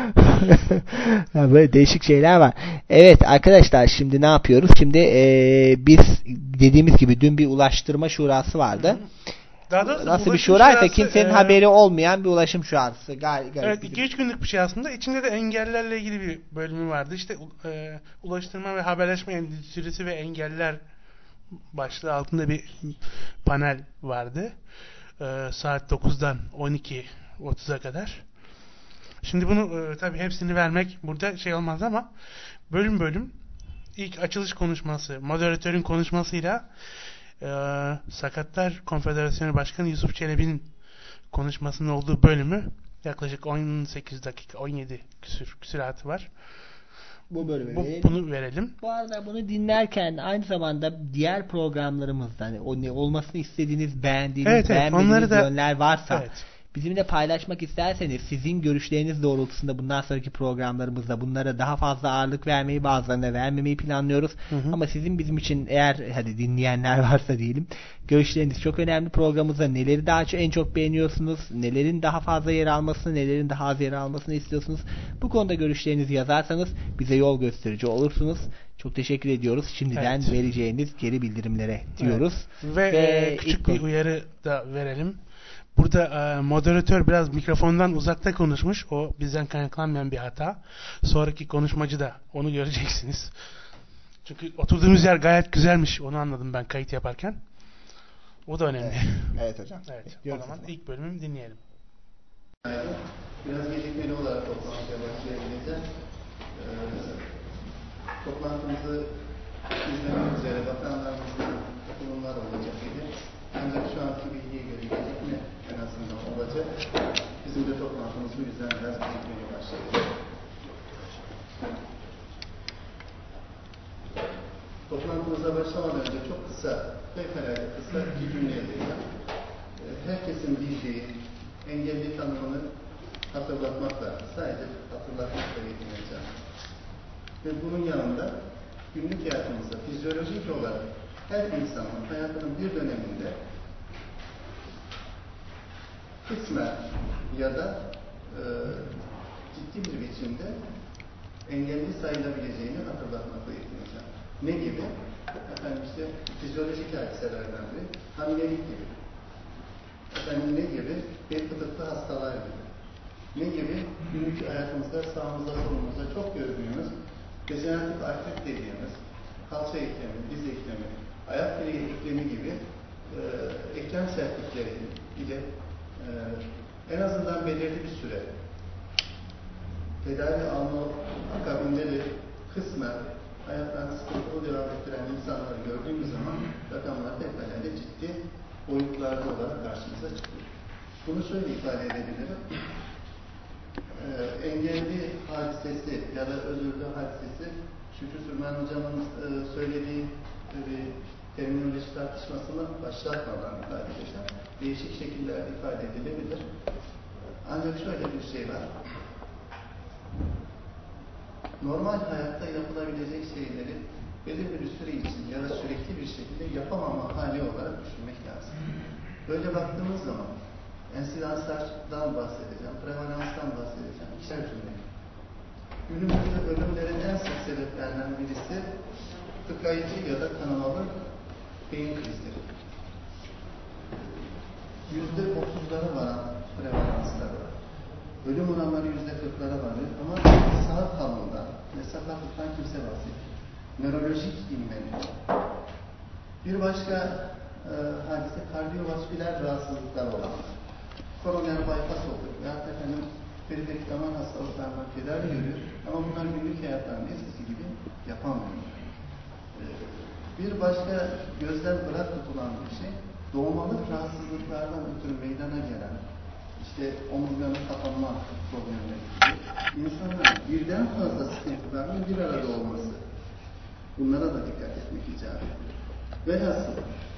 Böyle değişik şeyler var. Evet arkadaşlar, şimdi ne yapıyoruz? Şimdi ee, biz dediğimiz gibi dün bir ulaştırma şurası vardı. Hı-hı. Daha doğrusu nasıl bir şuraysa kimsenin e, haberi olmayan bir ulaşım şurası. Gal- evet, iki üç günlük bir şey aslında. İçinde de engellerle ilgili bir bölümü vardı. İşte e, ulaştırma ve haberleşme endüstrisi ve engeller başlığı altında bir panel vardı. E, saat dokuzdan on iki otuza kadar. Şimdi bunu e, tabii hepsini vermek burada şey olmaz ama bölüm bölüm ilk açılış konuşması, moderatörün konuşmasıyla Ee, Sakatlar Konfederasyonu Başkanı Yusuf Çelebi'nin konuşmasının olduğu bölümü yaklaşık on sekiz dakika, on yedi küsür küsuratı var. Bu bölümü Bu, bunu verelim. Bu arada bunu dinlerken aynı zamanda diğer programlarımızda hani o ne olmasını istediğiniz, beğendiğiniz, evet, evet, beğenmediğiniz da, yönler varsa evet. bizimle paylaşmak isterseniz, sizin görüşleriniz doğrultusunda bundan sonraki programlarımızda bunlara daha fazla ağırlık vermeyi, bazılarına vermemeyi planlıyoruz. Hı hı. Ama sizin bizim için, eğer hadi dinleyenler varsa diyelim, görüşleriniz çok önemli. Programımızda neleri daha çok, en çok beğeniyorsunuz, nelerin daha fazla yer almasını, nelerin daha az yer almasını istiyorsunuz. Bu konuda görüşlerinizi yazarsanız bize yol gösterici olursunuz. Çok teşekkür ediyoruz. Şimdiden evet. vereceğiniz geri bildirimlere diyoruz. Evet. Ve, Ve küçük bir uyarı da verelim. Burada e, moderatör biraz mikrofondan uzakta konuşmuş. O bizden kaynaklanmayan bir hata. Sonraki konuşmacı da onu göreceksiniz. Çünkü oturduğumuz yer gayet güzelmiş. Onu anladım ben kayıt yaparken. O da önemli. Evet, evet hocam. Evet, o zaman ilk bölümü dinleyelim. Biraz gecikmeli olarak toplantıya başlayabileceğiz. Ee, toplantımızı izlemek üzere bakanlarımızın katılımlar olacak gibi. Ancak şu anki bilgiye göre gecikme en azından olacak. Bizim de toplantımız bu yüzden biraz gecikmeye başlayacak. Toplantımıza başlamadan önce çok kısa, fevkalade kısa iki cümle edeceğim. Herkesin bildiği engelli tanımını hatırlatmakla, sadece hatırlatmakla yetineceğim. Ve bunun yanında günlük hayatımızda fizyolojik olarak her insanın hayatının bir döneminde kısmen ya da e, ciddi bir biçimde engelli sayılabileceğini hatırlatmakla yetineceğim. Ne gibi? Efendim işte fizyolojik hadiselerden biri, hamilelik gibi. Efendim ne gibi? Bir fıtıklı hastalar gibi. Ne gibi? Günlük hayatımızda sağımızda solumuzda çok gördüğümüz dejeneratif artrit dediğimiz kalça eklemi, diz eklemi, ayak bileği eklemi gibi e, eklem sertlikleri ile e, en azından belirli bir süre tedavi alma akabinde de kısmen hayatlarını sıkıntılı devam ettiren insanları gördüğümüz zaman rakamlar fevkalade ciddi boyutlarda olarak karşımıza çıkıyor. Bunu şöyle ifade edebilirim. Ee, engelli hadisesi ya da özürlü hadisesi Şükrü Sürmen Hocam'ın e, söylediği bir terminoloji tartışmasını başlatmadan ifade edeceğim. Değişik şekillerde ifade edilebilir. Ancak şöyle bir şey var. Normal hayatta yapılabilecek şeyleri belirli bir süre için ya da sürekli bir şekilde yapamama hali olarak düşünmek lazım. Böyle baktığımız zaman ensilanslardan bahsedeceğim, prevalanstan bahsedeceğim. İkişer cümle. Günümüzde ölümlerin en sık sebeplerinden birisi tıkayıcı ya da kanamalı beyin krizleri. Yüzde otuzlara varan prevalanslar var. Ölüm oranları yüzde kırklara varıyor ama sağ kalımdan ve sakatlıktan kimse bahsediyor. Nörolojik inmeli. Bir başka e, hadise kardiyovasküler rahatsızlıklar olanlar. Koroner bypass oluyor veya efendim periferik damar hastalıklarından tedavi görüyor ama bunlar günlük hayatlarında eskisi gibi yapamıyor. E, bir başka gözden bırak tutulan bir şey doğmalık rahatsızlıklardan ötürü meydana gelen İşte omurganın kapanma problemleri gibi insanların birden fazla sıkıntılarının bir arada olması. Bunlara da dikkat etmek icap ediyor. Velhasıl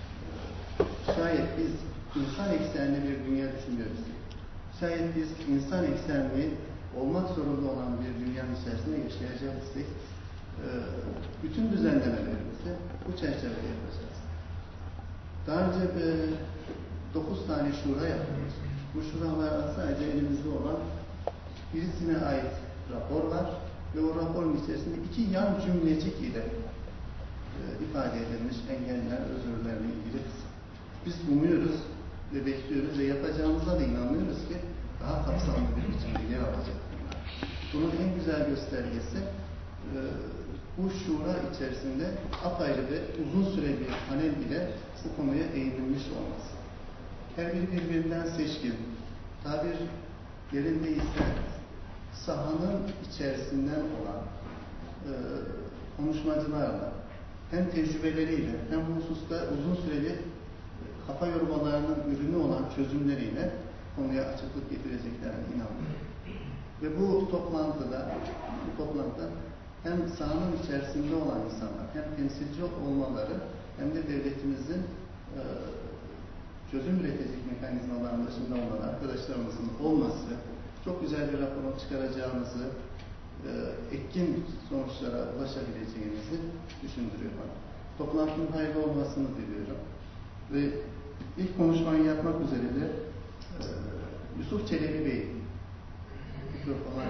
şayet biz insan eksenli bir dünya düşünüyoruz. Şayet biz insan eksenli olmak zorunda olan bir dünyanın içerisinde yaşayacaksak bütün düzenlemelerimizi bu çerçevede yapacağız. Daha önce dokuz tane şura yapıyoruz. Bu şuralarda sadece elimizde olan birisine ait rapor var ve o raporun içerisinde iki yan cümlecik ile e, ifade edilmiş engelliler özürlerle ilgili kısım. Biz umuyoruz ve bekliyoruz ve yapacağımıza da inanıyoruz ki daha kapsamlı bir biçimde yer alacak bunlar. Bunun en güzel göstergesi e, bu şura içerisinde apayrı ve uzun süre bir panel ile bu konuya eğitilmiş olması. Her biri birbirinden seçkin, tabir yerindeyse sahanın içerisinden olan e, konuşmacılarla hem tecrübeleriyle hem bu hususta uzun süreli kafa yormalarının ürünü olan çözümleriyle konuya açıklık getireceklerine inanıyorum. Ve bu toplantıda, bu toplantıda hem sahanın içerisinde olan insanlar hem temsilci olmaları hem de devletimizin e, çözüm üretecek mekanizmaların başında olan arkadaşlarımızın olması çok güzel bir raporun çıkaracağımızı, e, etkin sonuçlara ulaşabileceğimizi düşündürüyor bana. Toplantının hayırlı olmasını diliyorum. Ve ilk konuşmayı yapmak üzere de e, Yusuf Çelebi Bey mikrofona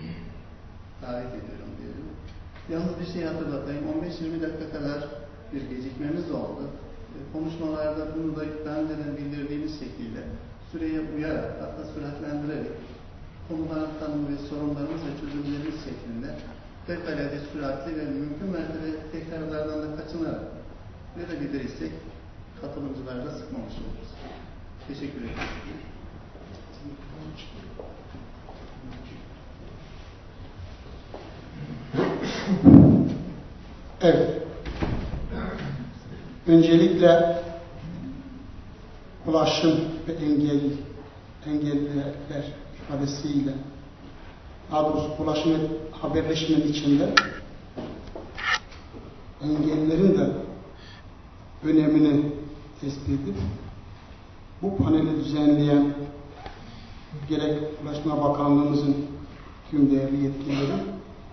davet ediyorum diyelim. Yalnız bir şey hatırlatayım. on beş yirmi dakika kadar bir gecikmemiz oldu. Konuşmalarda bunu da daha önceden bildirdiğimiz şekilde süreye uyarak, hatta süratlendirerek konuların tanımı ve sorunlarımız ve çözümlerimiz şeklinde fevkalade süratli ve mümkün mertebe tekrarlardan da kaçınarak verebilirsek katılımcıları da sıkmamış oluruz. Teşekkür ederim. Evet. Öncelikle ulaşım ve engelli, engelliler ifadesiyle, daha doğrusu ulaşım ve haberleşmenin içinde engellilerin de önemini tespit edip bu paneli düzenleyen gerek Ulaştırma Bakanlığımızın tüm değerli yetkilileri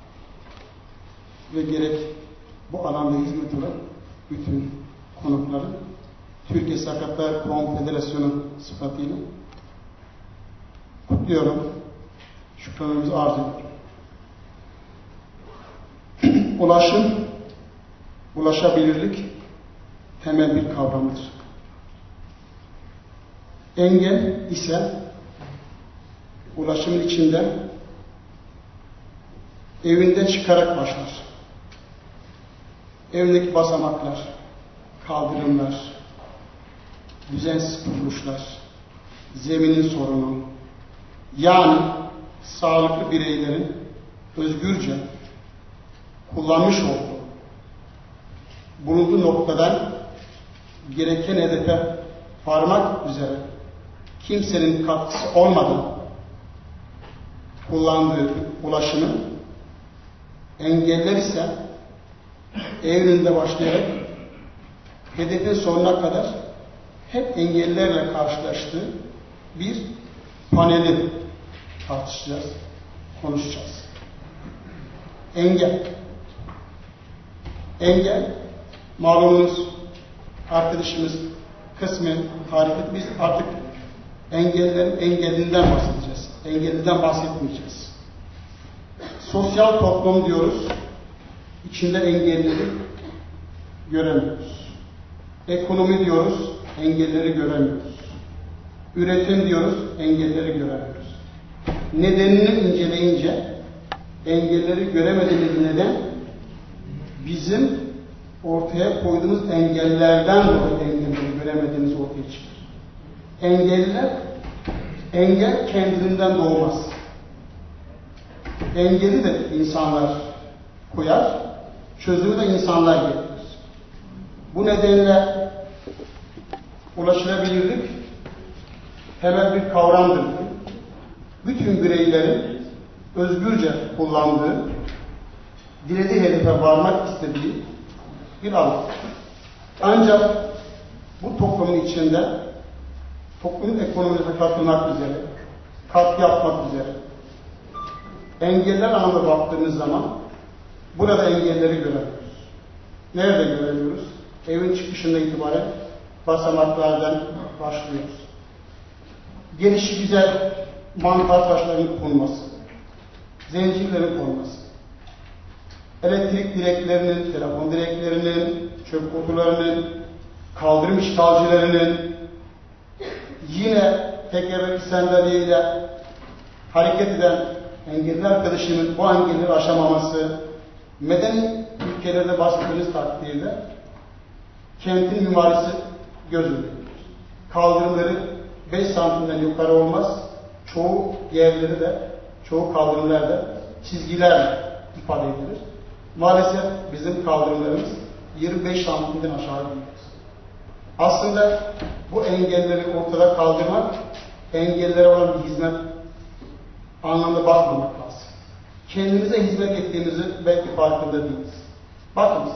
ve gerek bu alanda hizmet olan bütün konukları Türkiye Sakatlar Konfederasyonu sıfatıyla kutluyorum. Şükranlarımızı arz ediyorum. Ulaşım, ulaşabilirlik temel bir kavramdır. Engel ise ulaşımın içinde evinde çıkarak başlar. evdeki basamaklar, kaldırımlar, düzensiz kuruluşlar, zeminin sorunu, yani sağlıklı bireylerin özgürce kullanmış olduğu, bulunduğu noktadan gereken hedefe varmak üzere kimsenin katkısı olmadan kullandığı ulaşımı engeller ise evinde başlayarak hedefin sonuna kadar hep engellerle karşılaştığı bir paneli tartışacağız, konuşacağız. Engel. Engel, malumunuz arkadaşımız kısmen tarif etti. Biz artık engellerin engelinden bahsedeceğiz. Engelliden bahsetmeyeceğiz. Sosyal toplum diyoruz. İçinde engelleri göremiyoruz. Ekonomi diyoruz, engelleri göremiyoruz. Üretim diyoruz, engelleri göremiyoruz. Nedenini inceleyince engelleri göremediğimiz neden bizim ortaya koyduğumuz engellerden dolayı engelleri göremediğimiz ortaya çıkıyor. Engeller, engel kendiliğinden doğmaz. Engeli de insanlar koyar, çözümü de insanlar getirir. Bu nedenle ulaşılabilirlik temel bir kavramdır. Bütün bireylerin özgürce kullandığı, dilediği hedefe varmak istediği bir alan. Ancak bu toplumun içinde toplumun ekonomisine katılmak üzere, katkı yapmak üzere engeller anlamda baktığımız zaman burada engelleri göremiyoruz. Nerede göremiyoruz? Evin çıkışında itibaren basamaklardan başlıyoruz. Gelişi güzel mantar taşlarının konması, zincirlerin konması, elektrik direklerinin, telefon direklerinin, çöp kutularının, kaldırım işgalcilerinin, yine tekerlekli sandalyeyle hareket eden engelli arkadaşının bu engelleri aşamaması, medeni ülkelerde bahsettiğiniz takdirde kentin mimarisi göz önünde. Kaldırımları beş santimden yukarı olmaz. Çoğu yerleri de, çoğu kaldırımlarda çizgilerle ifade edilir. Maalesef bizim kaldırımlarımız yirmi beş santimden aşağı değil. Aslında bu engelleri ortada kaldırmak, engellere olan bir hizmet anlamda bakmamak lazım. Kendimize hizmet ettiğimizi belki farkında değiliz. Bakınız,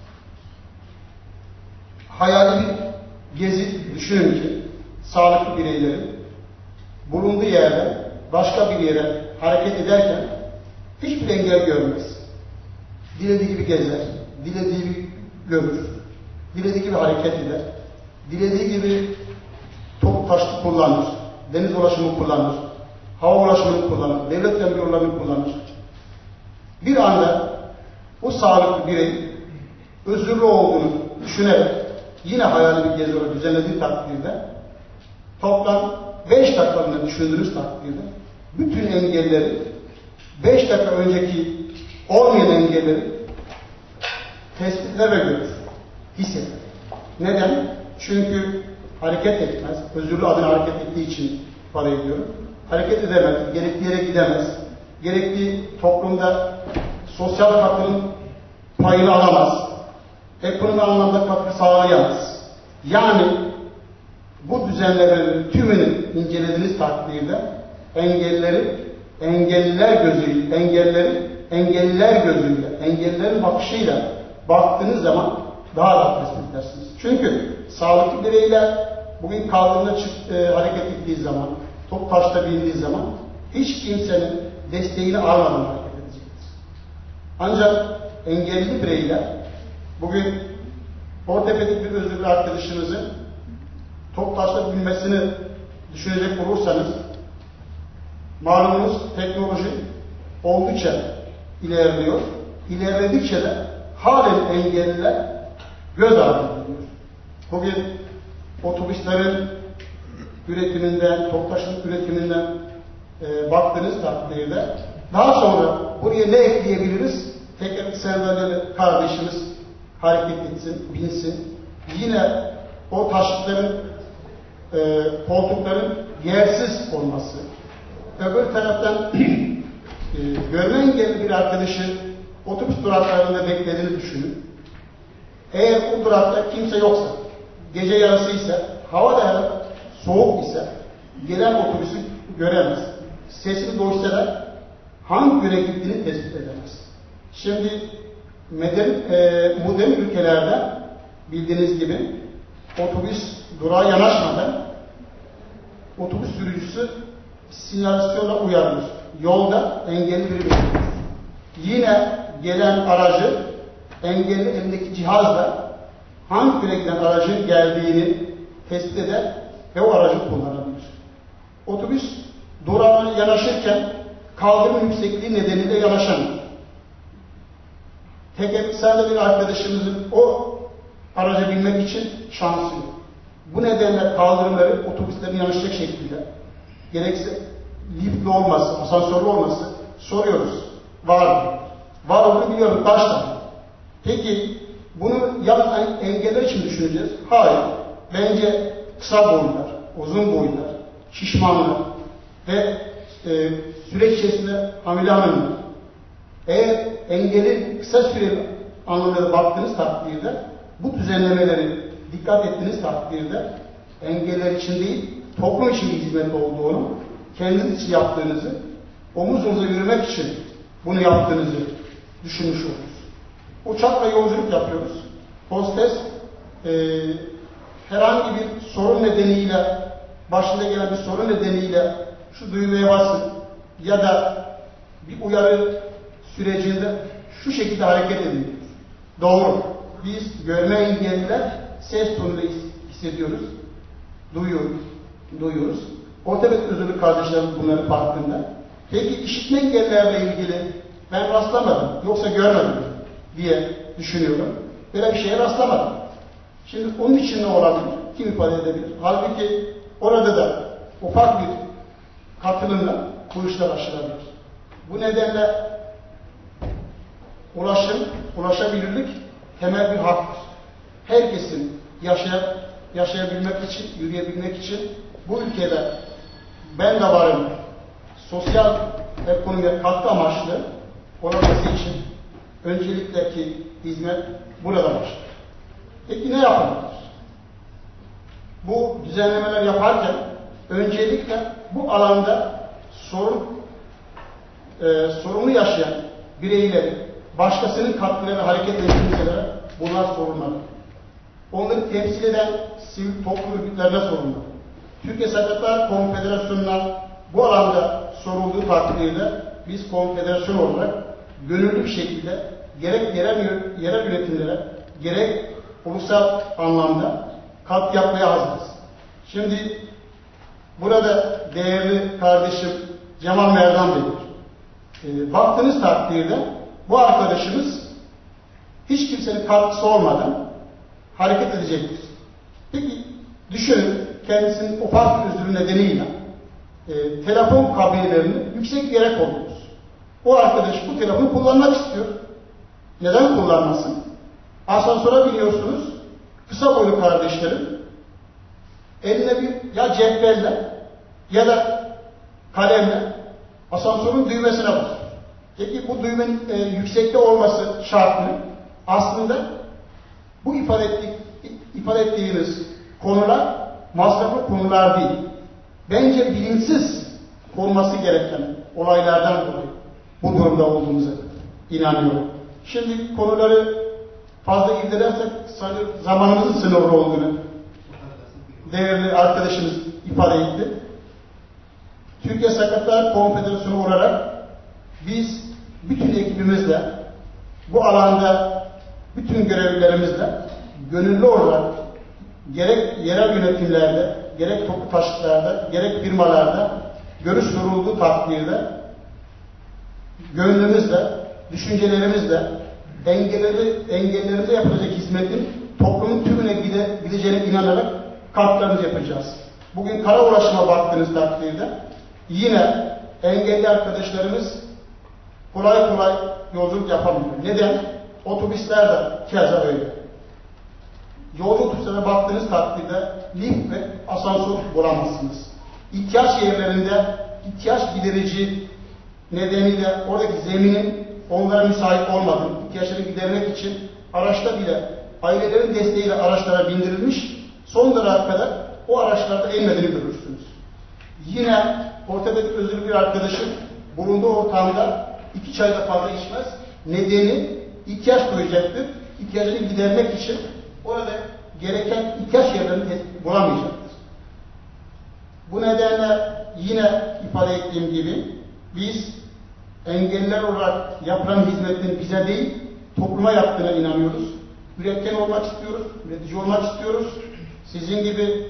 hayali bir gezi düşünün ki sağlıklı bireylerin bulunduğu yerde başka bir yere hareket ederken hiçbir engel görmez. Dilediği gibi gezer, dilediği gibi görür, dilediği gibi hareket eder, dilediği gibi top taşlı kullanır, deniz ulaşımı kullanır, hava ulaşımını kullanır, devlet demir yollarını kullanır. Bir anda o sağlıklı birey özürlü olduğunu düşünerek yine hayali bir gezi olarak düzenlediği takdirde toplam beş dakikalığına düşündüğünüz takdirde bütün engelleri beş dakika önceki olmayan engelleri tespitler ve görür, hisseder. Neden? Çünkü hareket etmez. Özürlü adına hareket ettiği için ifade ediyorum. Hareket edemez, gerekli yere gidemez. Gerekli toplumda sosyal katkının payını alamaz. Ekonomi anlamda katkı sağlayamaz. Yani bu düzenlemelerin tümünü incelediğiniz takdirde engelleri, engelliler gözüyle, engelleri, engelliler gözüyle, engellilerin bakışıyla baktığınız zaman daha rahat tespit edersiniz. Çünkü sağlıklı bireyler bugün kaldırımda çık, e, hareket ettiği zaman, top taşta bindiği zaman hiç kimsenin desteğini almadan hareket edecektir. Ancak engelli bireyler bugün ortopedik bir özürlü arkadaşınızın top taşla binmesini düşünecek olursanız malumunuz teknoloji oldukça ilerliyor. İlerledikçe de halen engelliler göz ardı ediliyor. Bugün otobüslerin üretiminden, top taşın üretiminden e, baktığınız takdirde daha sonra buraya ne ekleyebiliriz? Tekerlekli sandalyeli kardeşimiz hareket etsin, binsin. Yine o taşıtların, e, koltukların yersiz olması. Öbür taraftan e, görme engelli bir arkadaşı otobüs duraklarında beklediğini düşünün. Eğer o durakta kimse yoksa, gece yarısı ise, hava da soğuk ise gelen otobüsü göremez. Sesini duysa da hangi yöne gittiğini tespit edemez. Şimdi modern, e, modern ülkelerde bildiğiniz gibi otobüs durağa yanaşmadan otobüs sürücüsü sinyalizasyonla uyarılır. Yolda engelli biri bekliyor. Yine gelen aracı engelli elindeki cihazla hangi yöne giden aracın geldiğini tespit eder ve o aracı kullanabilir. Otobüs durağa yanaşırken kaldırım yüksekliği nedeniyle yanaşamıyor. Tekerselde bir arkadaşımızın o araca binmek için şansı yok. Bu nedenle kaldırımları otobüslerin yanaşacak şekilde, gerekse liftli olması, asansörlü olması soruyoruz. Var mı? Var olduğunu biliyorum. Kaç tane? Peki bunu yalnız engeller için düşüneceğiz. Hayır. Bence kısa boylular, uzun boylular, şişmanlar ve e, süreç içerisinde hamile hanımlar. Eğer engelin kısa süreli anlamda baktığınız takdirde bu düzenlemeleri dikkat ettiğiniz takdirde engeller için değil, toplum için bir hizmet olduğunu, kendiniz için yaptığınızı, omuz omuza yürümek için bunu yaptığınızı düşünmüş oluruz. Uçakla yolculuk yapıyoruz. Hostes e, herhangi bir sorun nedeniyle, başında gelen bir sorun nedeniyle şu düğmeye basın ya da bir uyarı sürecinde şu şekilde hareket edin. Doğru. Biz görme engelliler ses tonuyla hissediyoruz, duyuyoruz, duyuyoruz. Ortoped özürlü kardeşlerimiz bunların farkında. Peki işitme engellilerle ilgili ben rastlamadım, yoksa görmedim diye düşünüyorum. Böyle bir şeye rastlamadım. Şimdi onun için ne olabilir? Kim ifade edebilir? Halbuki orada da ufak bir katılımla bu işler aşılabilir. Bu nedenle ulaşım, ulaşabilirlik temel bir haktır. Herkesin yaşaya, yaşayabilmek için, yürüyebilmek için bu ülkede ben de varım sosyal ekonomiye katkı amaçlı olması için öncelikle ki hizmet burada başlar. Peki ne yapılır? Bu düzenlemeler yaparken öncelikle bu alanda sorun e, sorunu yaşayan bireyleri, başkasının katkılarıyla hareket eden kimselere bunlar sorulmalı. Onları temsil eden sivil toplum örgütlerine sorulmalı. Türkiye Sakatlar Konfederasyonu'na bu alanda sorulduğu takdirde biz konfederasyon olarak gönüllü bir şekilde gerek yerel, yerel yönetimlere gerek ulusal anlamda katkı yapmaya hazırız. Şimdi burada değerli kardeşim Cemal Merdan Bey, e, baktığınız takdirde bu arkadaşımız hiç kimsenin katkısı olmadan hareket edecektir. Peki düşünün, kendisinin ufak bir özürü nedeniyle e, telefon kabinelerini yüksek bir yere koyuyoruz. O arkadaş bu telefonu kullanmak istiyor. Neden kullanmasın? Asansöre biniyorsunuz, kısa boylu kardeşlerim eline bir ya cetvelle ya da kalemle asansörün düğmesine basıyor. Peki bu düğmenin e, yüksekte olması şartını aslında bu ifade, ettik, ifade ettiğimiz konular masraflı konular değil. Bence bilinçsiz olması gereken olaylardan dolayı bu durumda olduğumuza inanıyorum. Şimdi konuları fazla irdelersek zamanımızın sınırlı olduğunu değerli arkadaşımız ifade etti. Türkiye Sakatlar Konfederasyonu olarak biz bütün ekibimizle bu alanda bütün görevlilerimizle gönüllü olarak gerek yerel yönetimlerde, gerek toplu taşıtlarda, gerek firmalarda görüş sorulduğu takdirde gönlümüzle, düşüncelerimizle engelleri, engellerimize yapılacak hizmetin toplumun tümüne gide, gideceğine inanarak katkılarımızı yapacağız. Bugün kara ulaşıma baktığınız takdirde yine engelli arkadaşlarımız kolay kolay yolculuk yapamıyor. Neden? Otobüsler de keza öyle. Yolcu otobüslere baktığınız takdirde lift ve asansör bulamazsınız. İhtiyaç yerlerinde ihtiyaç giderici nedeniyle oradaki zeminin onlara müsait olmadığını, ihtiyaçlarını gidermek için araçta bile ailelerin desteğiyle araçlara bindirilmiş, son durağa kadar o araçlarda inmediğini görürsünüz. Yine ortopedik özürlü bir arkadaşım bulunduğu ortamda iki çayda fazla içmez. Nedeni ihtiyaç duyacaktır. İhtiyacını gidermek için orada gereken ihtiyaç yerlerini bulamayacaktır. Bu nedenle yine ifade ettiğim gibi biz engelliler olarak yapılan hizmetin bize değil, topluma yaptığına inanıyoruz. Üretken olmak istiyoruz, üretici olmak istiyoruz. Sizin gibi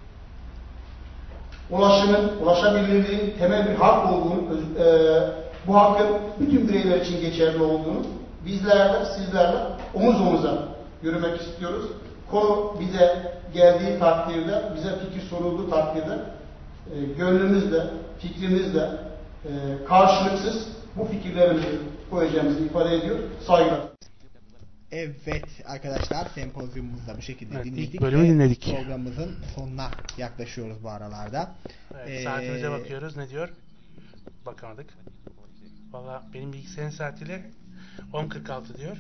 ulaşımın, ulaşabilirliğin temel bir hak olduğunu, e, bu hakkın bütün bireyler için geçerli olduğunu bizlerle, sizlerle omuz omuza yürümek istiyoruz. Konu bize geldiği takdirde, bize fikir sorulduğu takdirde e, gönlümüzle, fikrimizle e, karşılıksız bu fikirlerimizi koyacağımızı ifade ediyor. Saygılar. Evet arkadaşlar, sempozyumumuzu da bu şekilde evet, dinledik. İlk bölümü dinledik. Programımızın sonuna yaklaşıyoruz bu aralarda. Evet, ee, saatimize bakıyoruz. Ne diyor? Bakamadık. Valla benim bilgisayarın saatiyle on kırk altı diyor.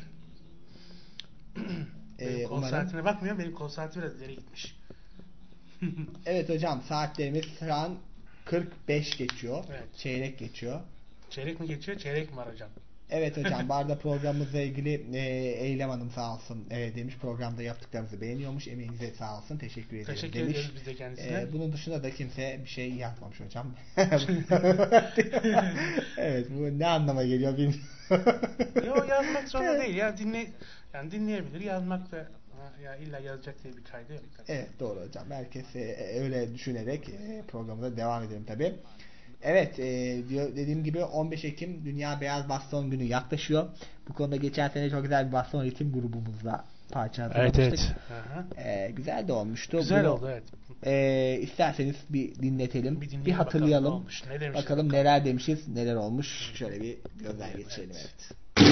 Benim ee, kol umarım... saatine bakmıyorum. Benim kol saati biraz ileri gitmiş. Evet hocam, saatlerimiz şu an kırk beş geçiyor. Evet. Çeyrek geçiyor. Çeyrek mi geçiyor? Çeyrek mi var hocam? Evet hocam, bu arada programımızla ilgili e, Eylem Hanım sağ olsun e, demiş, programda yaptıklarımızı beğeniyormuş, emeğinize sağ olsun, teşekkür ederim teşekkür demiş. ediyoruz biz de kendisine. E, bunun dışında da kimse bir şey yazmamış hocam. Evet, bu ne anlama geliyor bilmiyorum. Yok, yazmak zorunda değil ya, dinle, yani dinleyebilir, yazmak da ya illa yazacak diye bir kaydı yok. Evet doğru hocam, herkes e, öyle düşünerek e, programımıza devam edelim tabi. Evet, e, diyor, dediğim gibi on beş Ekim Dünya Beyaz Baston Günü yaklaşıyor. Bu konuda geçen sene çok güzel bir baston ritim grubumuzla parça hazırlamıştık. Evet, evet. E, güzel de olmuştu. Güzel Bunu, oldu evet. E, isterseniz bir dinletelim, bir, bir hatırlayalım. Bakalım, ne bakalım neler demişiz, neler olmuş. Şöyle bir gözden geçirelim. Evet.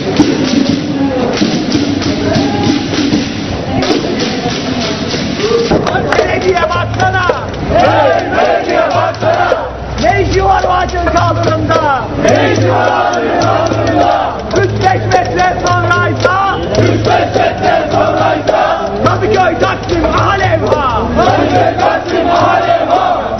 Belediye baksana! Hey belediye baksana! Ne işi var o ağacın kaldırımda? Ne işi var ağacın kaldırımda? Üç beş metre sonraysa, üç beş metre sonraysa, Kadıköy Taksim Alevha! Kadıköy Taksim Alevha!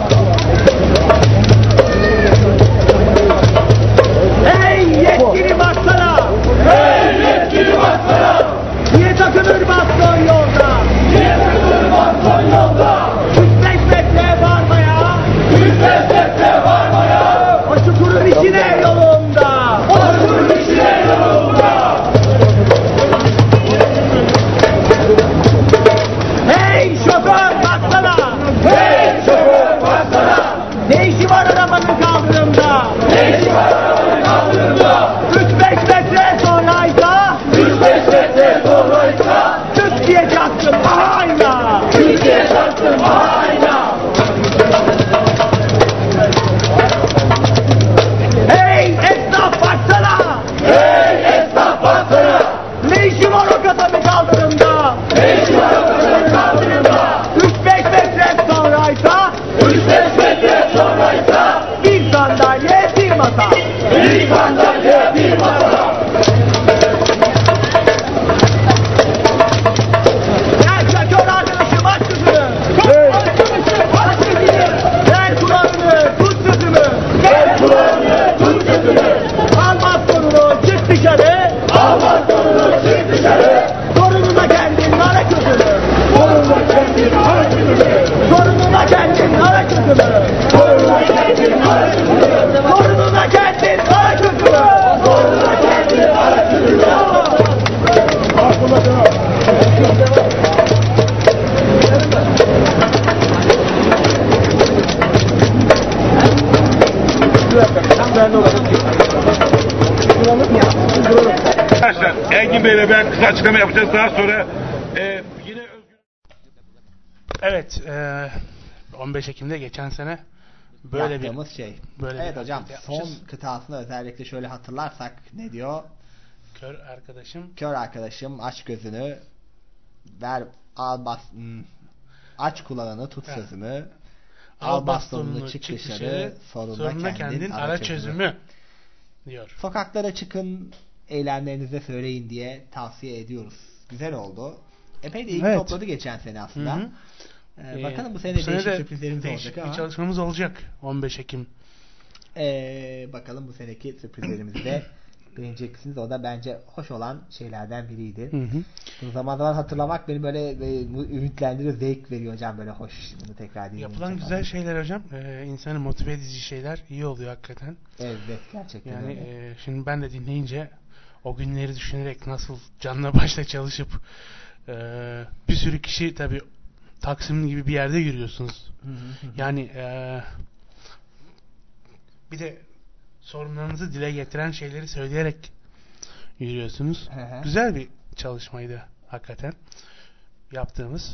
Hey yetkili baksana! Hey yetkili baksana! Niye takılır baston yolda? Niye takılır baston yolda? üç beş metre varmaya, üç beş metre varmaya, o çukurun içine yolunda, o çukurun içine yolunda. Hey şoför baksana! Hey şoför baksana! Ne işi var arabanın kaldırımda? Ne işi var arabanın kaldırımda? üç beş metre sonraysa, üç beş metre sonraysa, Türk diye çaktım ahayla, Türk diye çaktım ahayla. Hey esnaf baksana! Hey esnaf baksana! Ne işi var o katanın kaldırımda? Ne işi var o katanın kaldırımda? üç beş metre sonraysa, üç beş metre sonraysa, bir sandalye bir masa, bir sandalye bir masa. Gel şoför arkadaşım aç sözünü. Arkadaşım aç sözünü. Gel kulağını tut sözümü. Gel kulağını tut sözümü. Al bastonunu çık dışarı. Al bastonunu çık dışarı. Sorununa kendin ara çözümü. Sorununa kendin ara çözümü. Sorununa kendin ara çözümü. Sorununa kendin ara çözümü. Sorununa kendin ara çözümü. Sorununa kendin ara çözümü. Arkadaşlar Engin Bey'le ben kısa açıklama yapacağız. Daha sonra e, yine evet e, on beş Ekim'de geçen sene böyle yaptığımız bir şey. Böyle evet bir hocam son kıtasını özellikle şöyle hatırlarsak ne diyor? Kör arkadaşım. Kör arkadaşım aç gözünü. Ver al bas hmm. aç kulağını tut ha. sözümü. Al, al bastonunu çık, çık dışarı, dışarı sorunla, sorunla kendin, kendin ara çözümü. çözümü diyor. Sokaklara çıkın, eylemlerinize söyleyin diye tavsiye ediyoruz. Güzel oldu. Epey de ilgi evet. topladı geçen sene aslında. Hı hı. Ee, ee, bakalım bu sene bu değişik sene sürprizlerimiz değişik olacak ama. Bir çalışmamız olacak on beş Ekim. Ee, bakalım bu seneki sürprizlerimizde beğeneceksiniz. O da bence hoş olan şeylerden biriydi. Hı hı. Zaman zaman hatırlamak beni böyle e, ümitlendiriyor, zevk veriyor hocam, böyle hoş bunu tekrar dinleyince. Yapılan güzel falan. Şeyler hocam. Ee, insanı motive edici şeyler iyi oluyor hakikaten. Evet, gerçekten yani, öyle. E, şimdi ben de dinleyince o günleri düşünerek nasıl canla başla çalışıp e, bir sürü kişi tabii Taksim gibi bir yerde yürüyorsunuz. Hı hı. Yani e, bir de sorunlarınızı dile getiren şeyleri söyleyerek yürüyorsunuz. Hı hı. Güzel bir çalışmaydı hakikaten yaptığımız.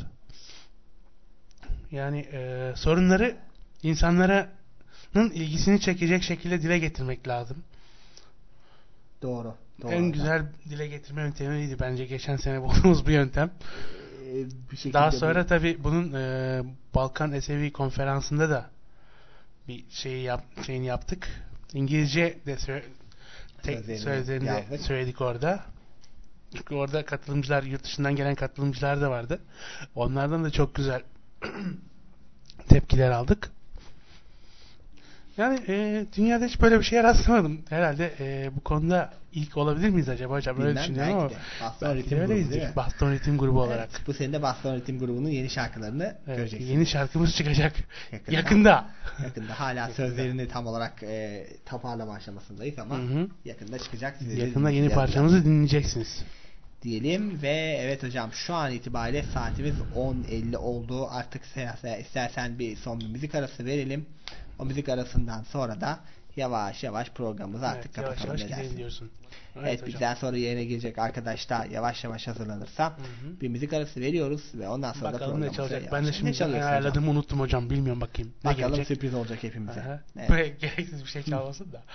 Yani e, sorunları insanların ilgisini çekecek şekilde dile getirmek lazım. Doğru. doğru en güzel dile getirme yöntemiydi bence geçen sene bulduğumuz bir yöntem. Bir Daha sonra bir... tabii bunun e, Balkan Esevi konferansında da bir şeyi yap, şeyini yaptık. İngilizce de sö- tek sözlerini de söyledik orada. Çünkü orada katılımcılar, yurt dışından gelen katılımcılar da vardı. Onlardan da çok güzel tepkiler aldık. Yani e, dünyada hiç böyle bir şeye rastlamadım. Herhalde e, bu konuda ilk olabilir miyiz acaba hocam? Bilmem, öyle düşünüyorum ama Baston Ritim Grubu, Baston Ritim Grubu olarak. Evet, bu sene de Baston Ritim Grubu'nun yeni şarkılarını evet, göreceksiniz. Yeni şarkımız çıkacak. Yakında. Yakında. Yakında. Hala yakında. Sözlerini tam olarak e, toparlama aşamasındayız ama hı hı. yakında çıkacak. Size yakında yeni parçamızı dinleyeceksiniz. Diyelim ve evet hocam şu an itibariyle saatimiz on elli oldu. Artık istersen bir son bir müzik arası verelim. O müzik arasından sonra da yavaş yavaş programımızı artık evet, kapatalım. Yavaş yavaş diyorsun. Evet, evet bizden sonra yayına gelecek arkadaş da yavaş yavaş hazırlanırsa hı hı. bir müzik arası veriyoruz ve ondan sonra bakalım da programımızı ne çalacak. Ben de şimdi ayarladığımı unuttum hocam. Bilmiyorum bakayım. Ne bakalım gelecek? Sürpriz olacak hepimize. Evet. Böyle gereksiz bir şey çalmasın da.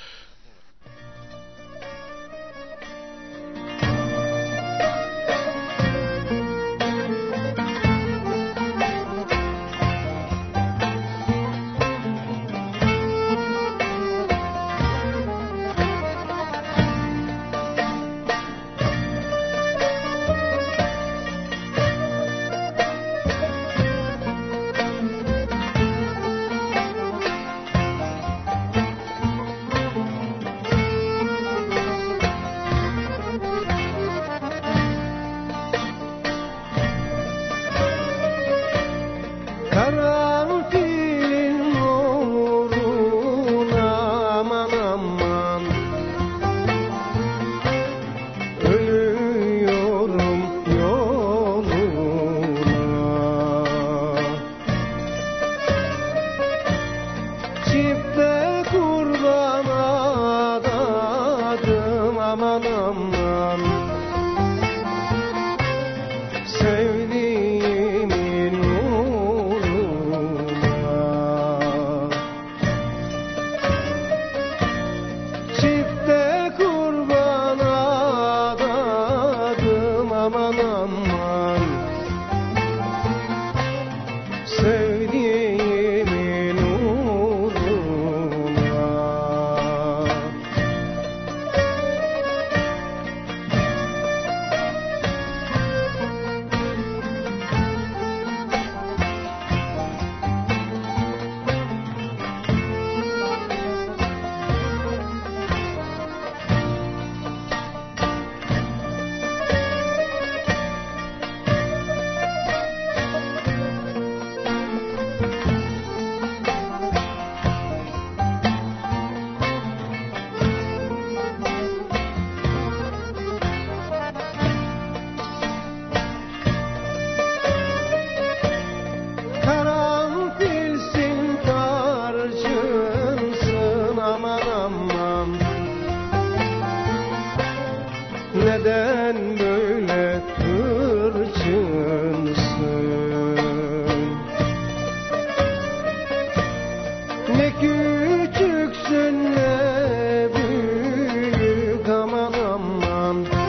Küçüksün ne büyük aman aman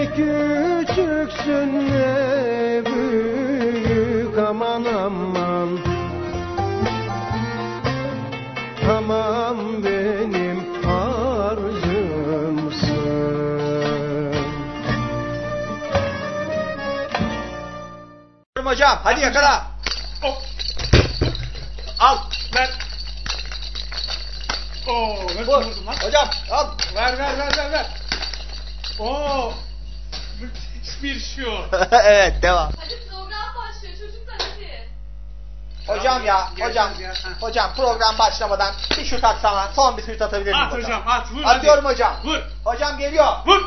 Ne küçüksün ne büyük aman aman. Aman benim harcımsın. Hocam hadi yakala. Oh. Al. Ver. Oo, nasıl vurdun lan? Hocam al. Ver ver ver ver ver. Oo. Müthiş bir şov. Evet devam. Hadi program başlıyor çocuklar hadi. Hocam ya, Gel, hocam, gel, gel. hocam program başlamadan bir şut atsana, son bir şut atabilir miyim At hocam? hocam, at, vur. Atıyorum hadi. hocam. Vur. Hocam geliyor. Vur.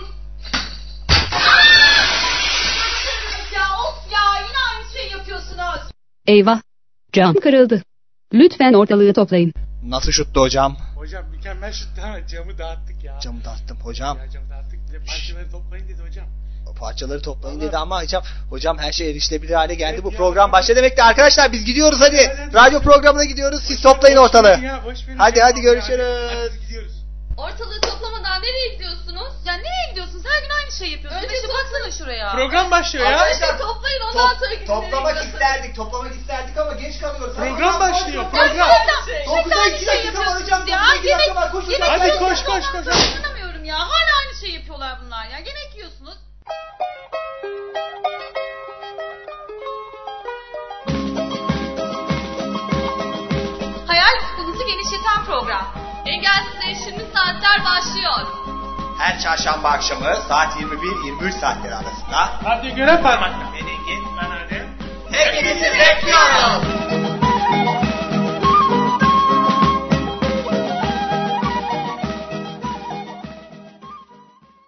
Ya of ya yine aynı şeyi yapıyorsunuz. Eyvah. Cam kırıldı. Lütfen ortalığı toplayın. Nasıl şuttu hocam? Hocam mükemmel şuttu ama camı dağıttık ya. Camı dağıttım hocam. Ya camı dağıttık. Bir de parçaları toplayın dedi hocam. Parçaları toplayın dedi ama hocam, hocam her şey erişilebilir hale geldi. Evet Bu ya, program ya. başladı demekti. Arkadaşlar biz gidiyoruz hadi. Evet, evet. Radyo programına gidiyoruz. Siz toplayın Boş ortalığı. verin ya, boş verin Hadi ya. hadi görüşürüz. Hadi, hadi gidiyoruz. Ortalığı toplamadan nereye gidiyorsunuz? Ya nereye gidiyorsunuz? Her gün aynı şeyi yapıyorsunuz. Önce baksana şuraya. Program başlıyor ya. Arkadaşlar toplayın ondan Top- sonra gidin. toplamak isterdik, toplamak isterdik ama geç kalıyoruz. Program başlıyor, Ya program. şuradan Dokuza aynı iki şey dakika var yapıyorsunuz hocam, ya. dokuza iki dakika Yemek- var, koşun. yemek Hadi yiyorsunuz, koş, koş, ondan koş. sonra inanamıyorum ya. Hala aynı şeyi yapıyorlar bunlar ya. Yemek yiyorsunuz. Hayal ufkunuzu genişleten program. Engelsizleştirilmiş saatler başlıyor. Her çarşamba akşamı saat yirmi bir yirmi üç saatleri arasında Hadi görev parmakla. Meningin Ben hadi. hepinizi bekliyoruz.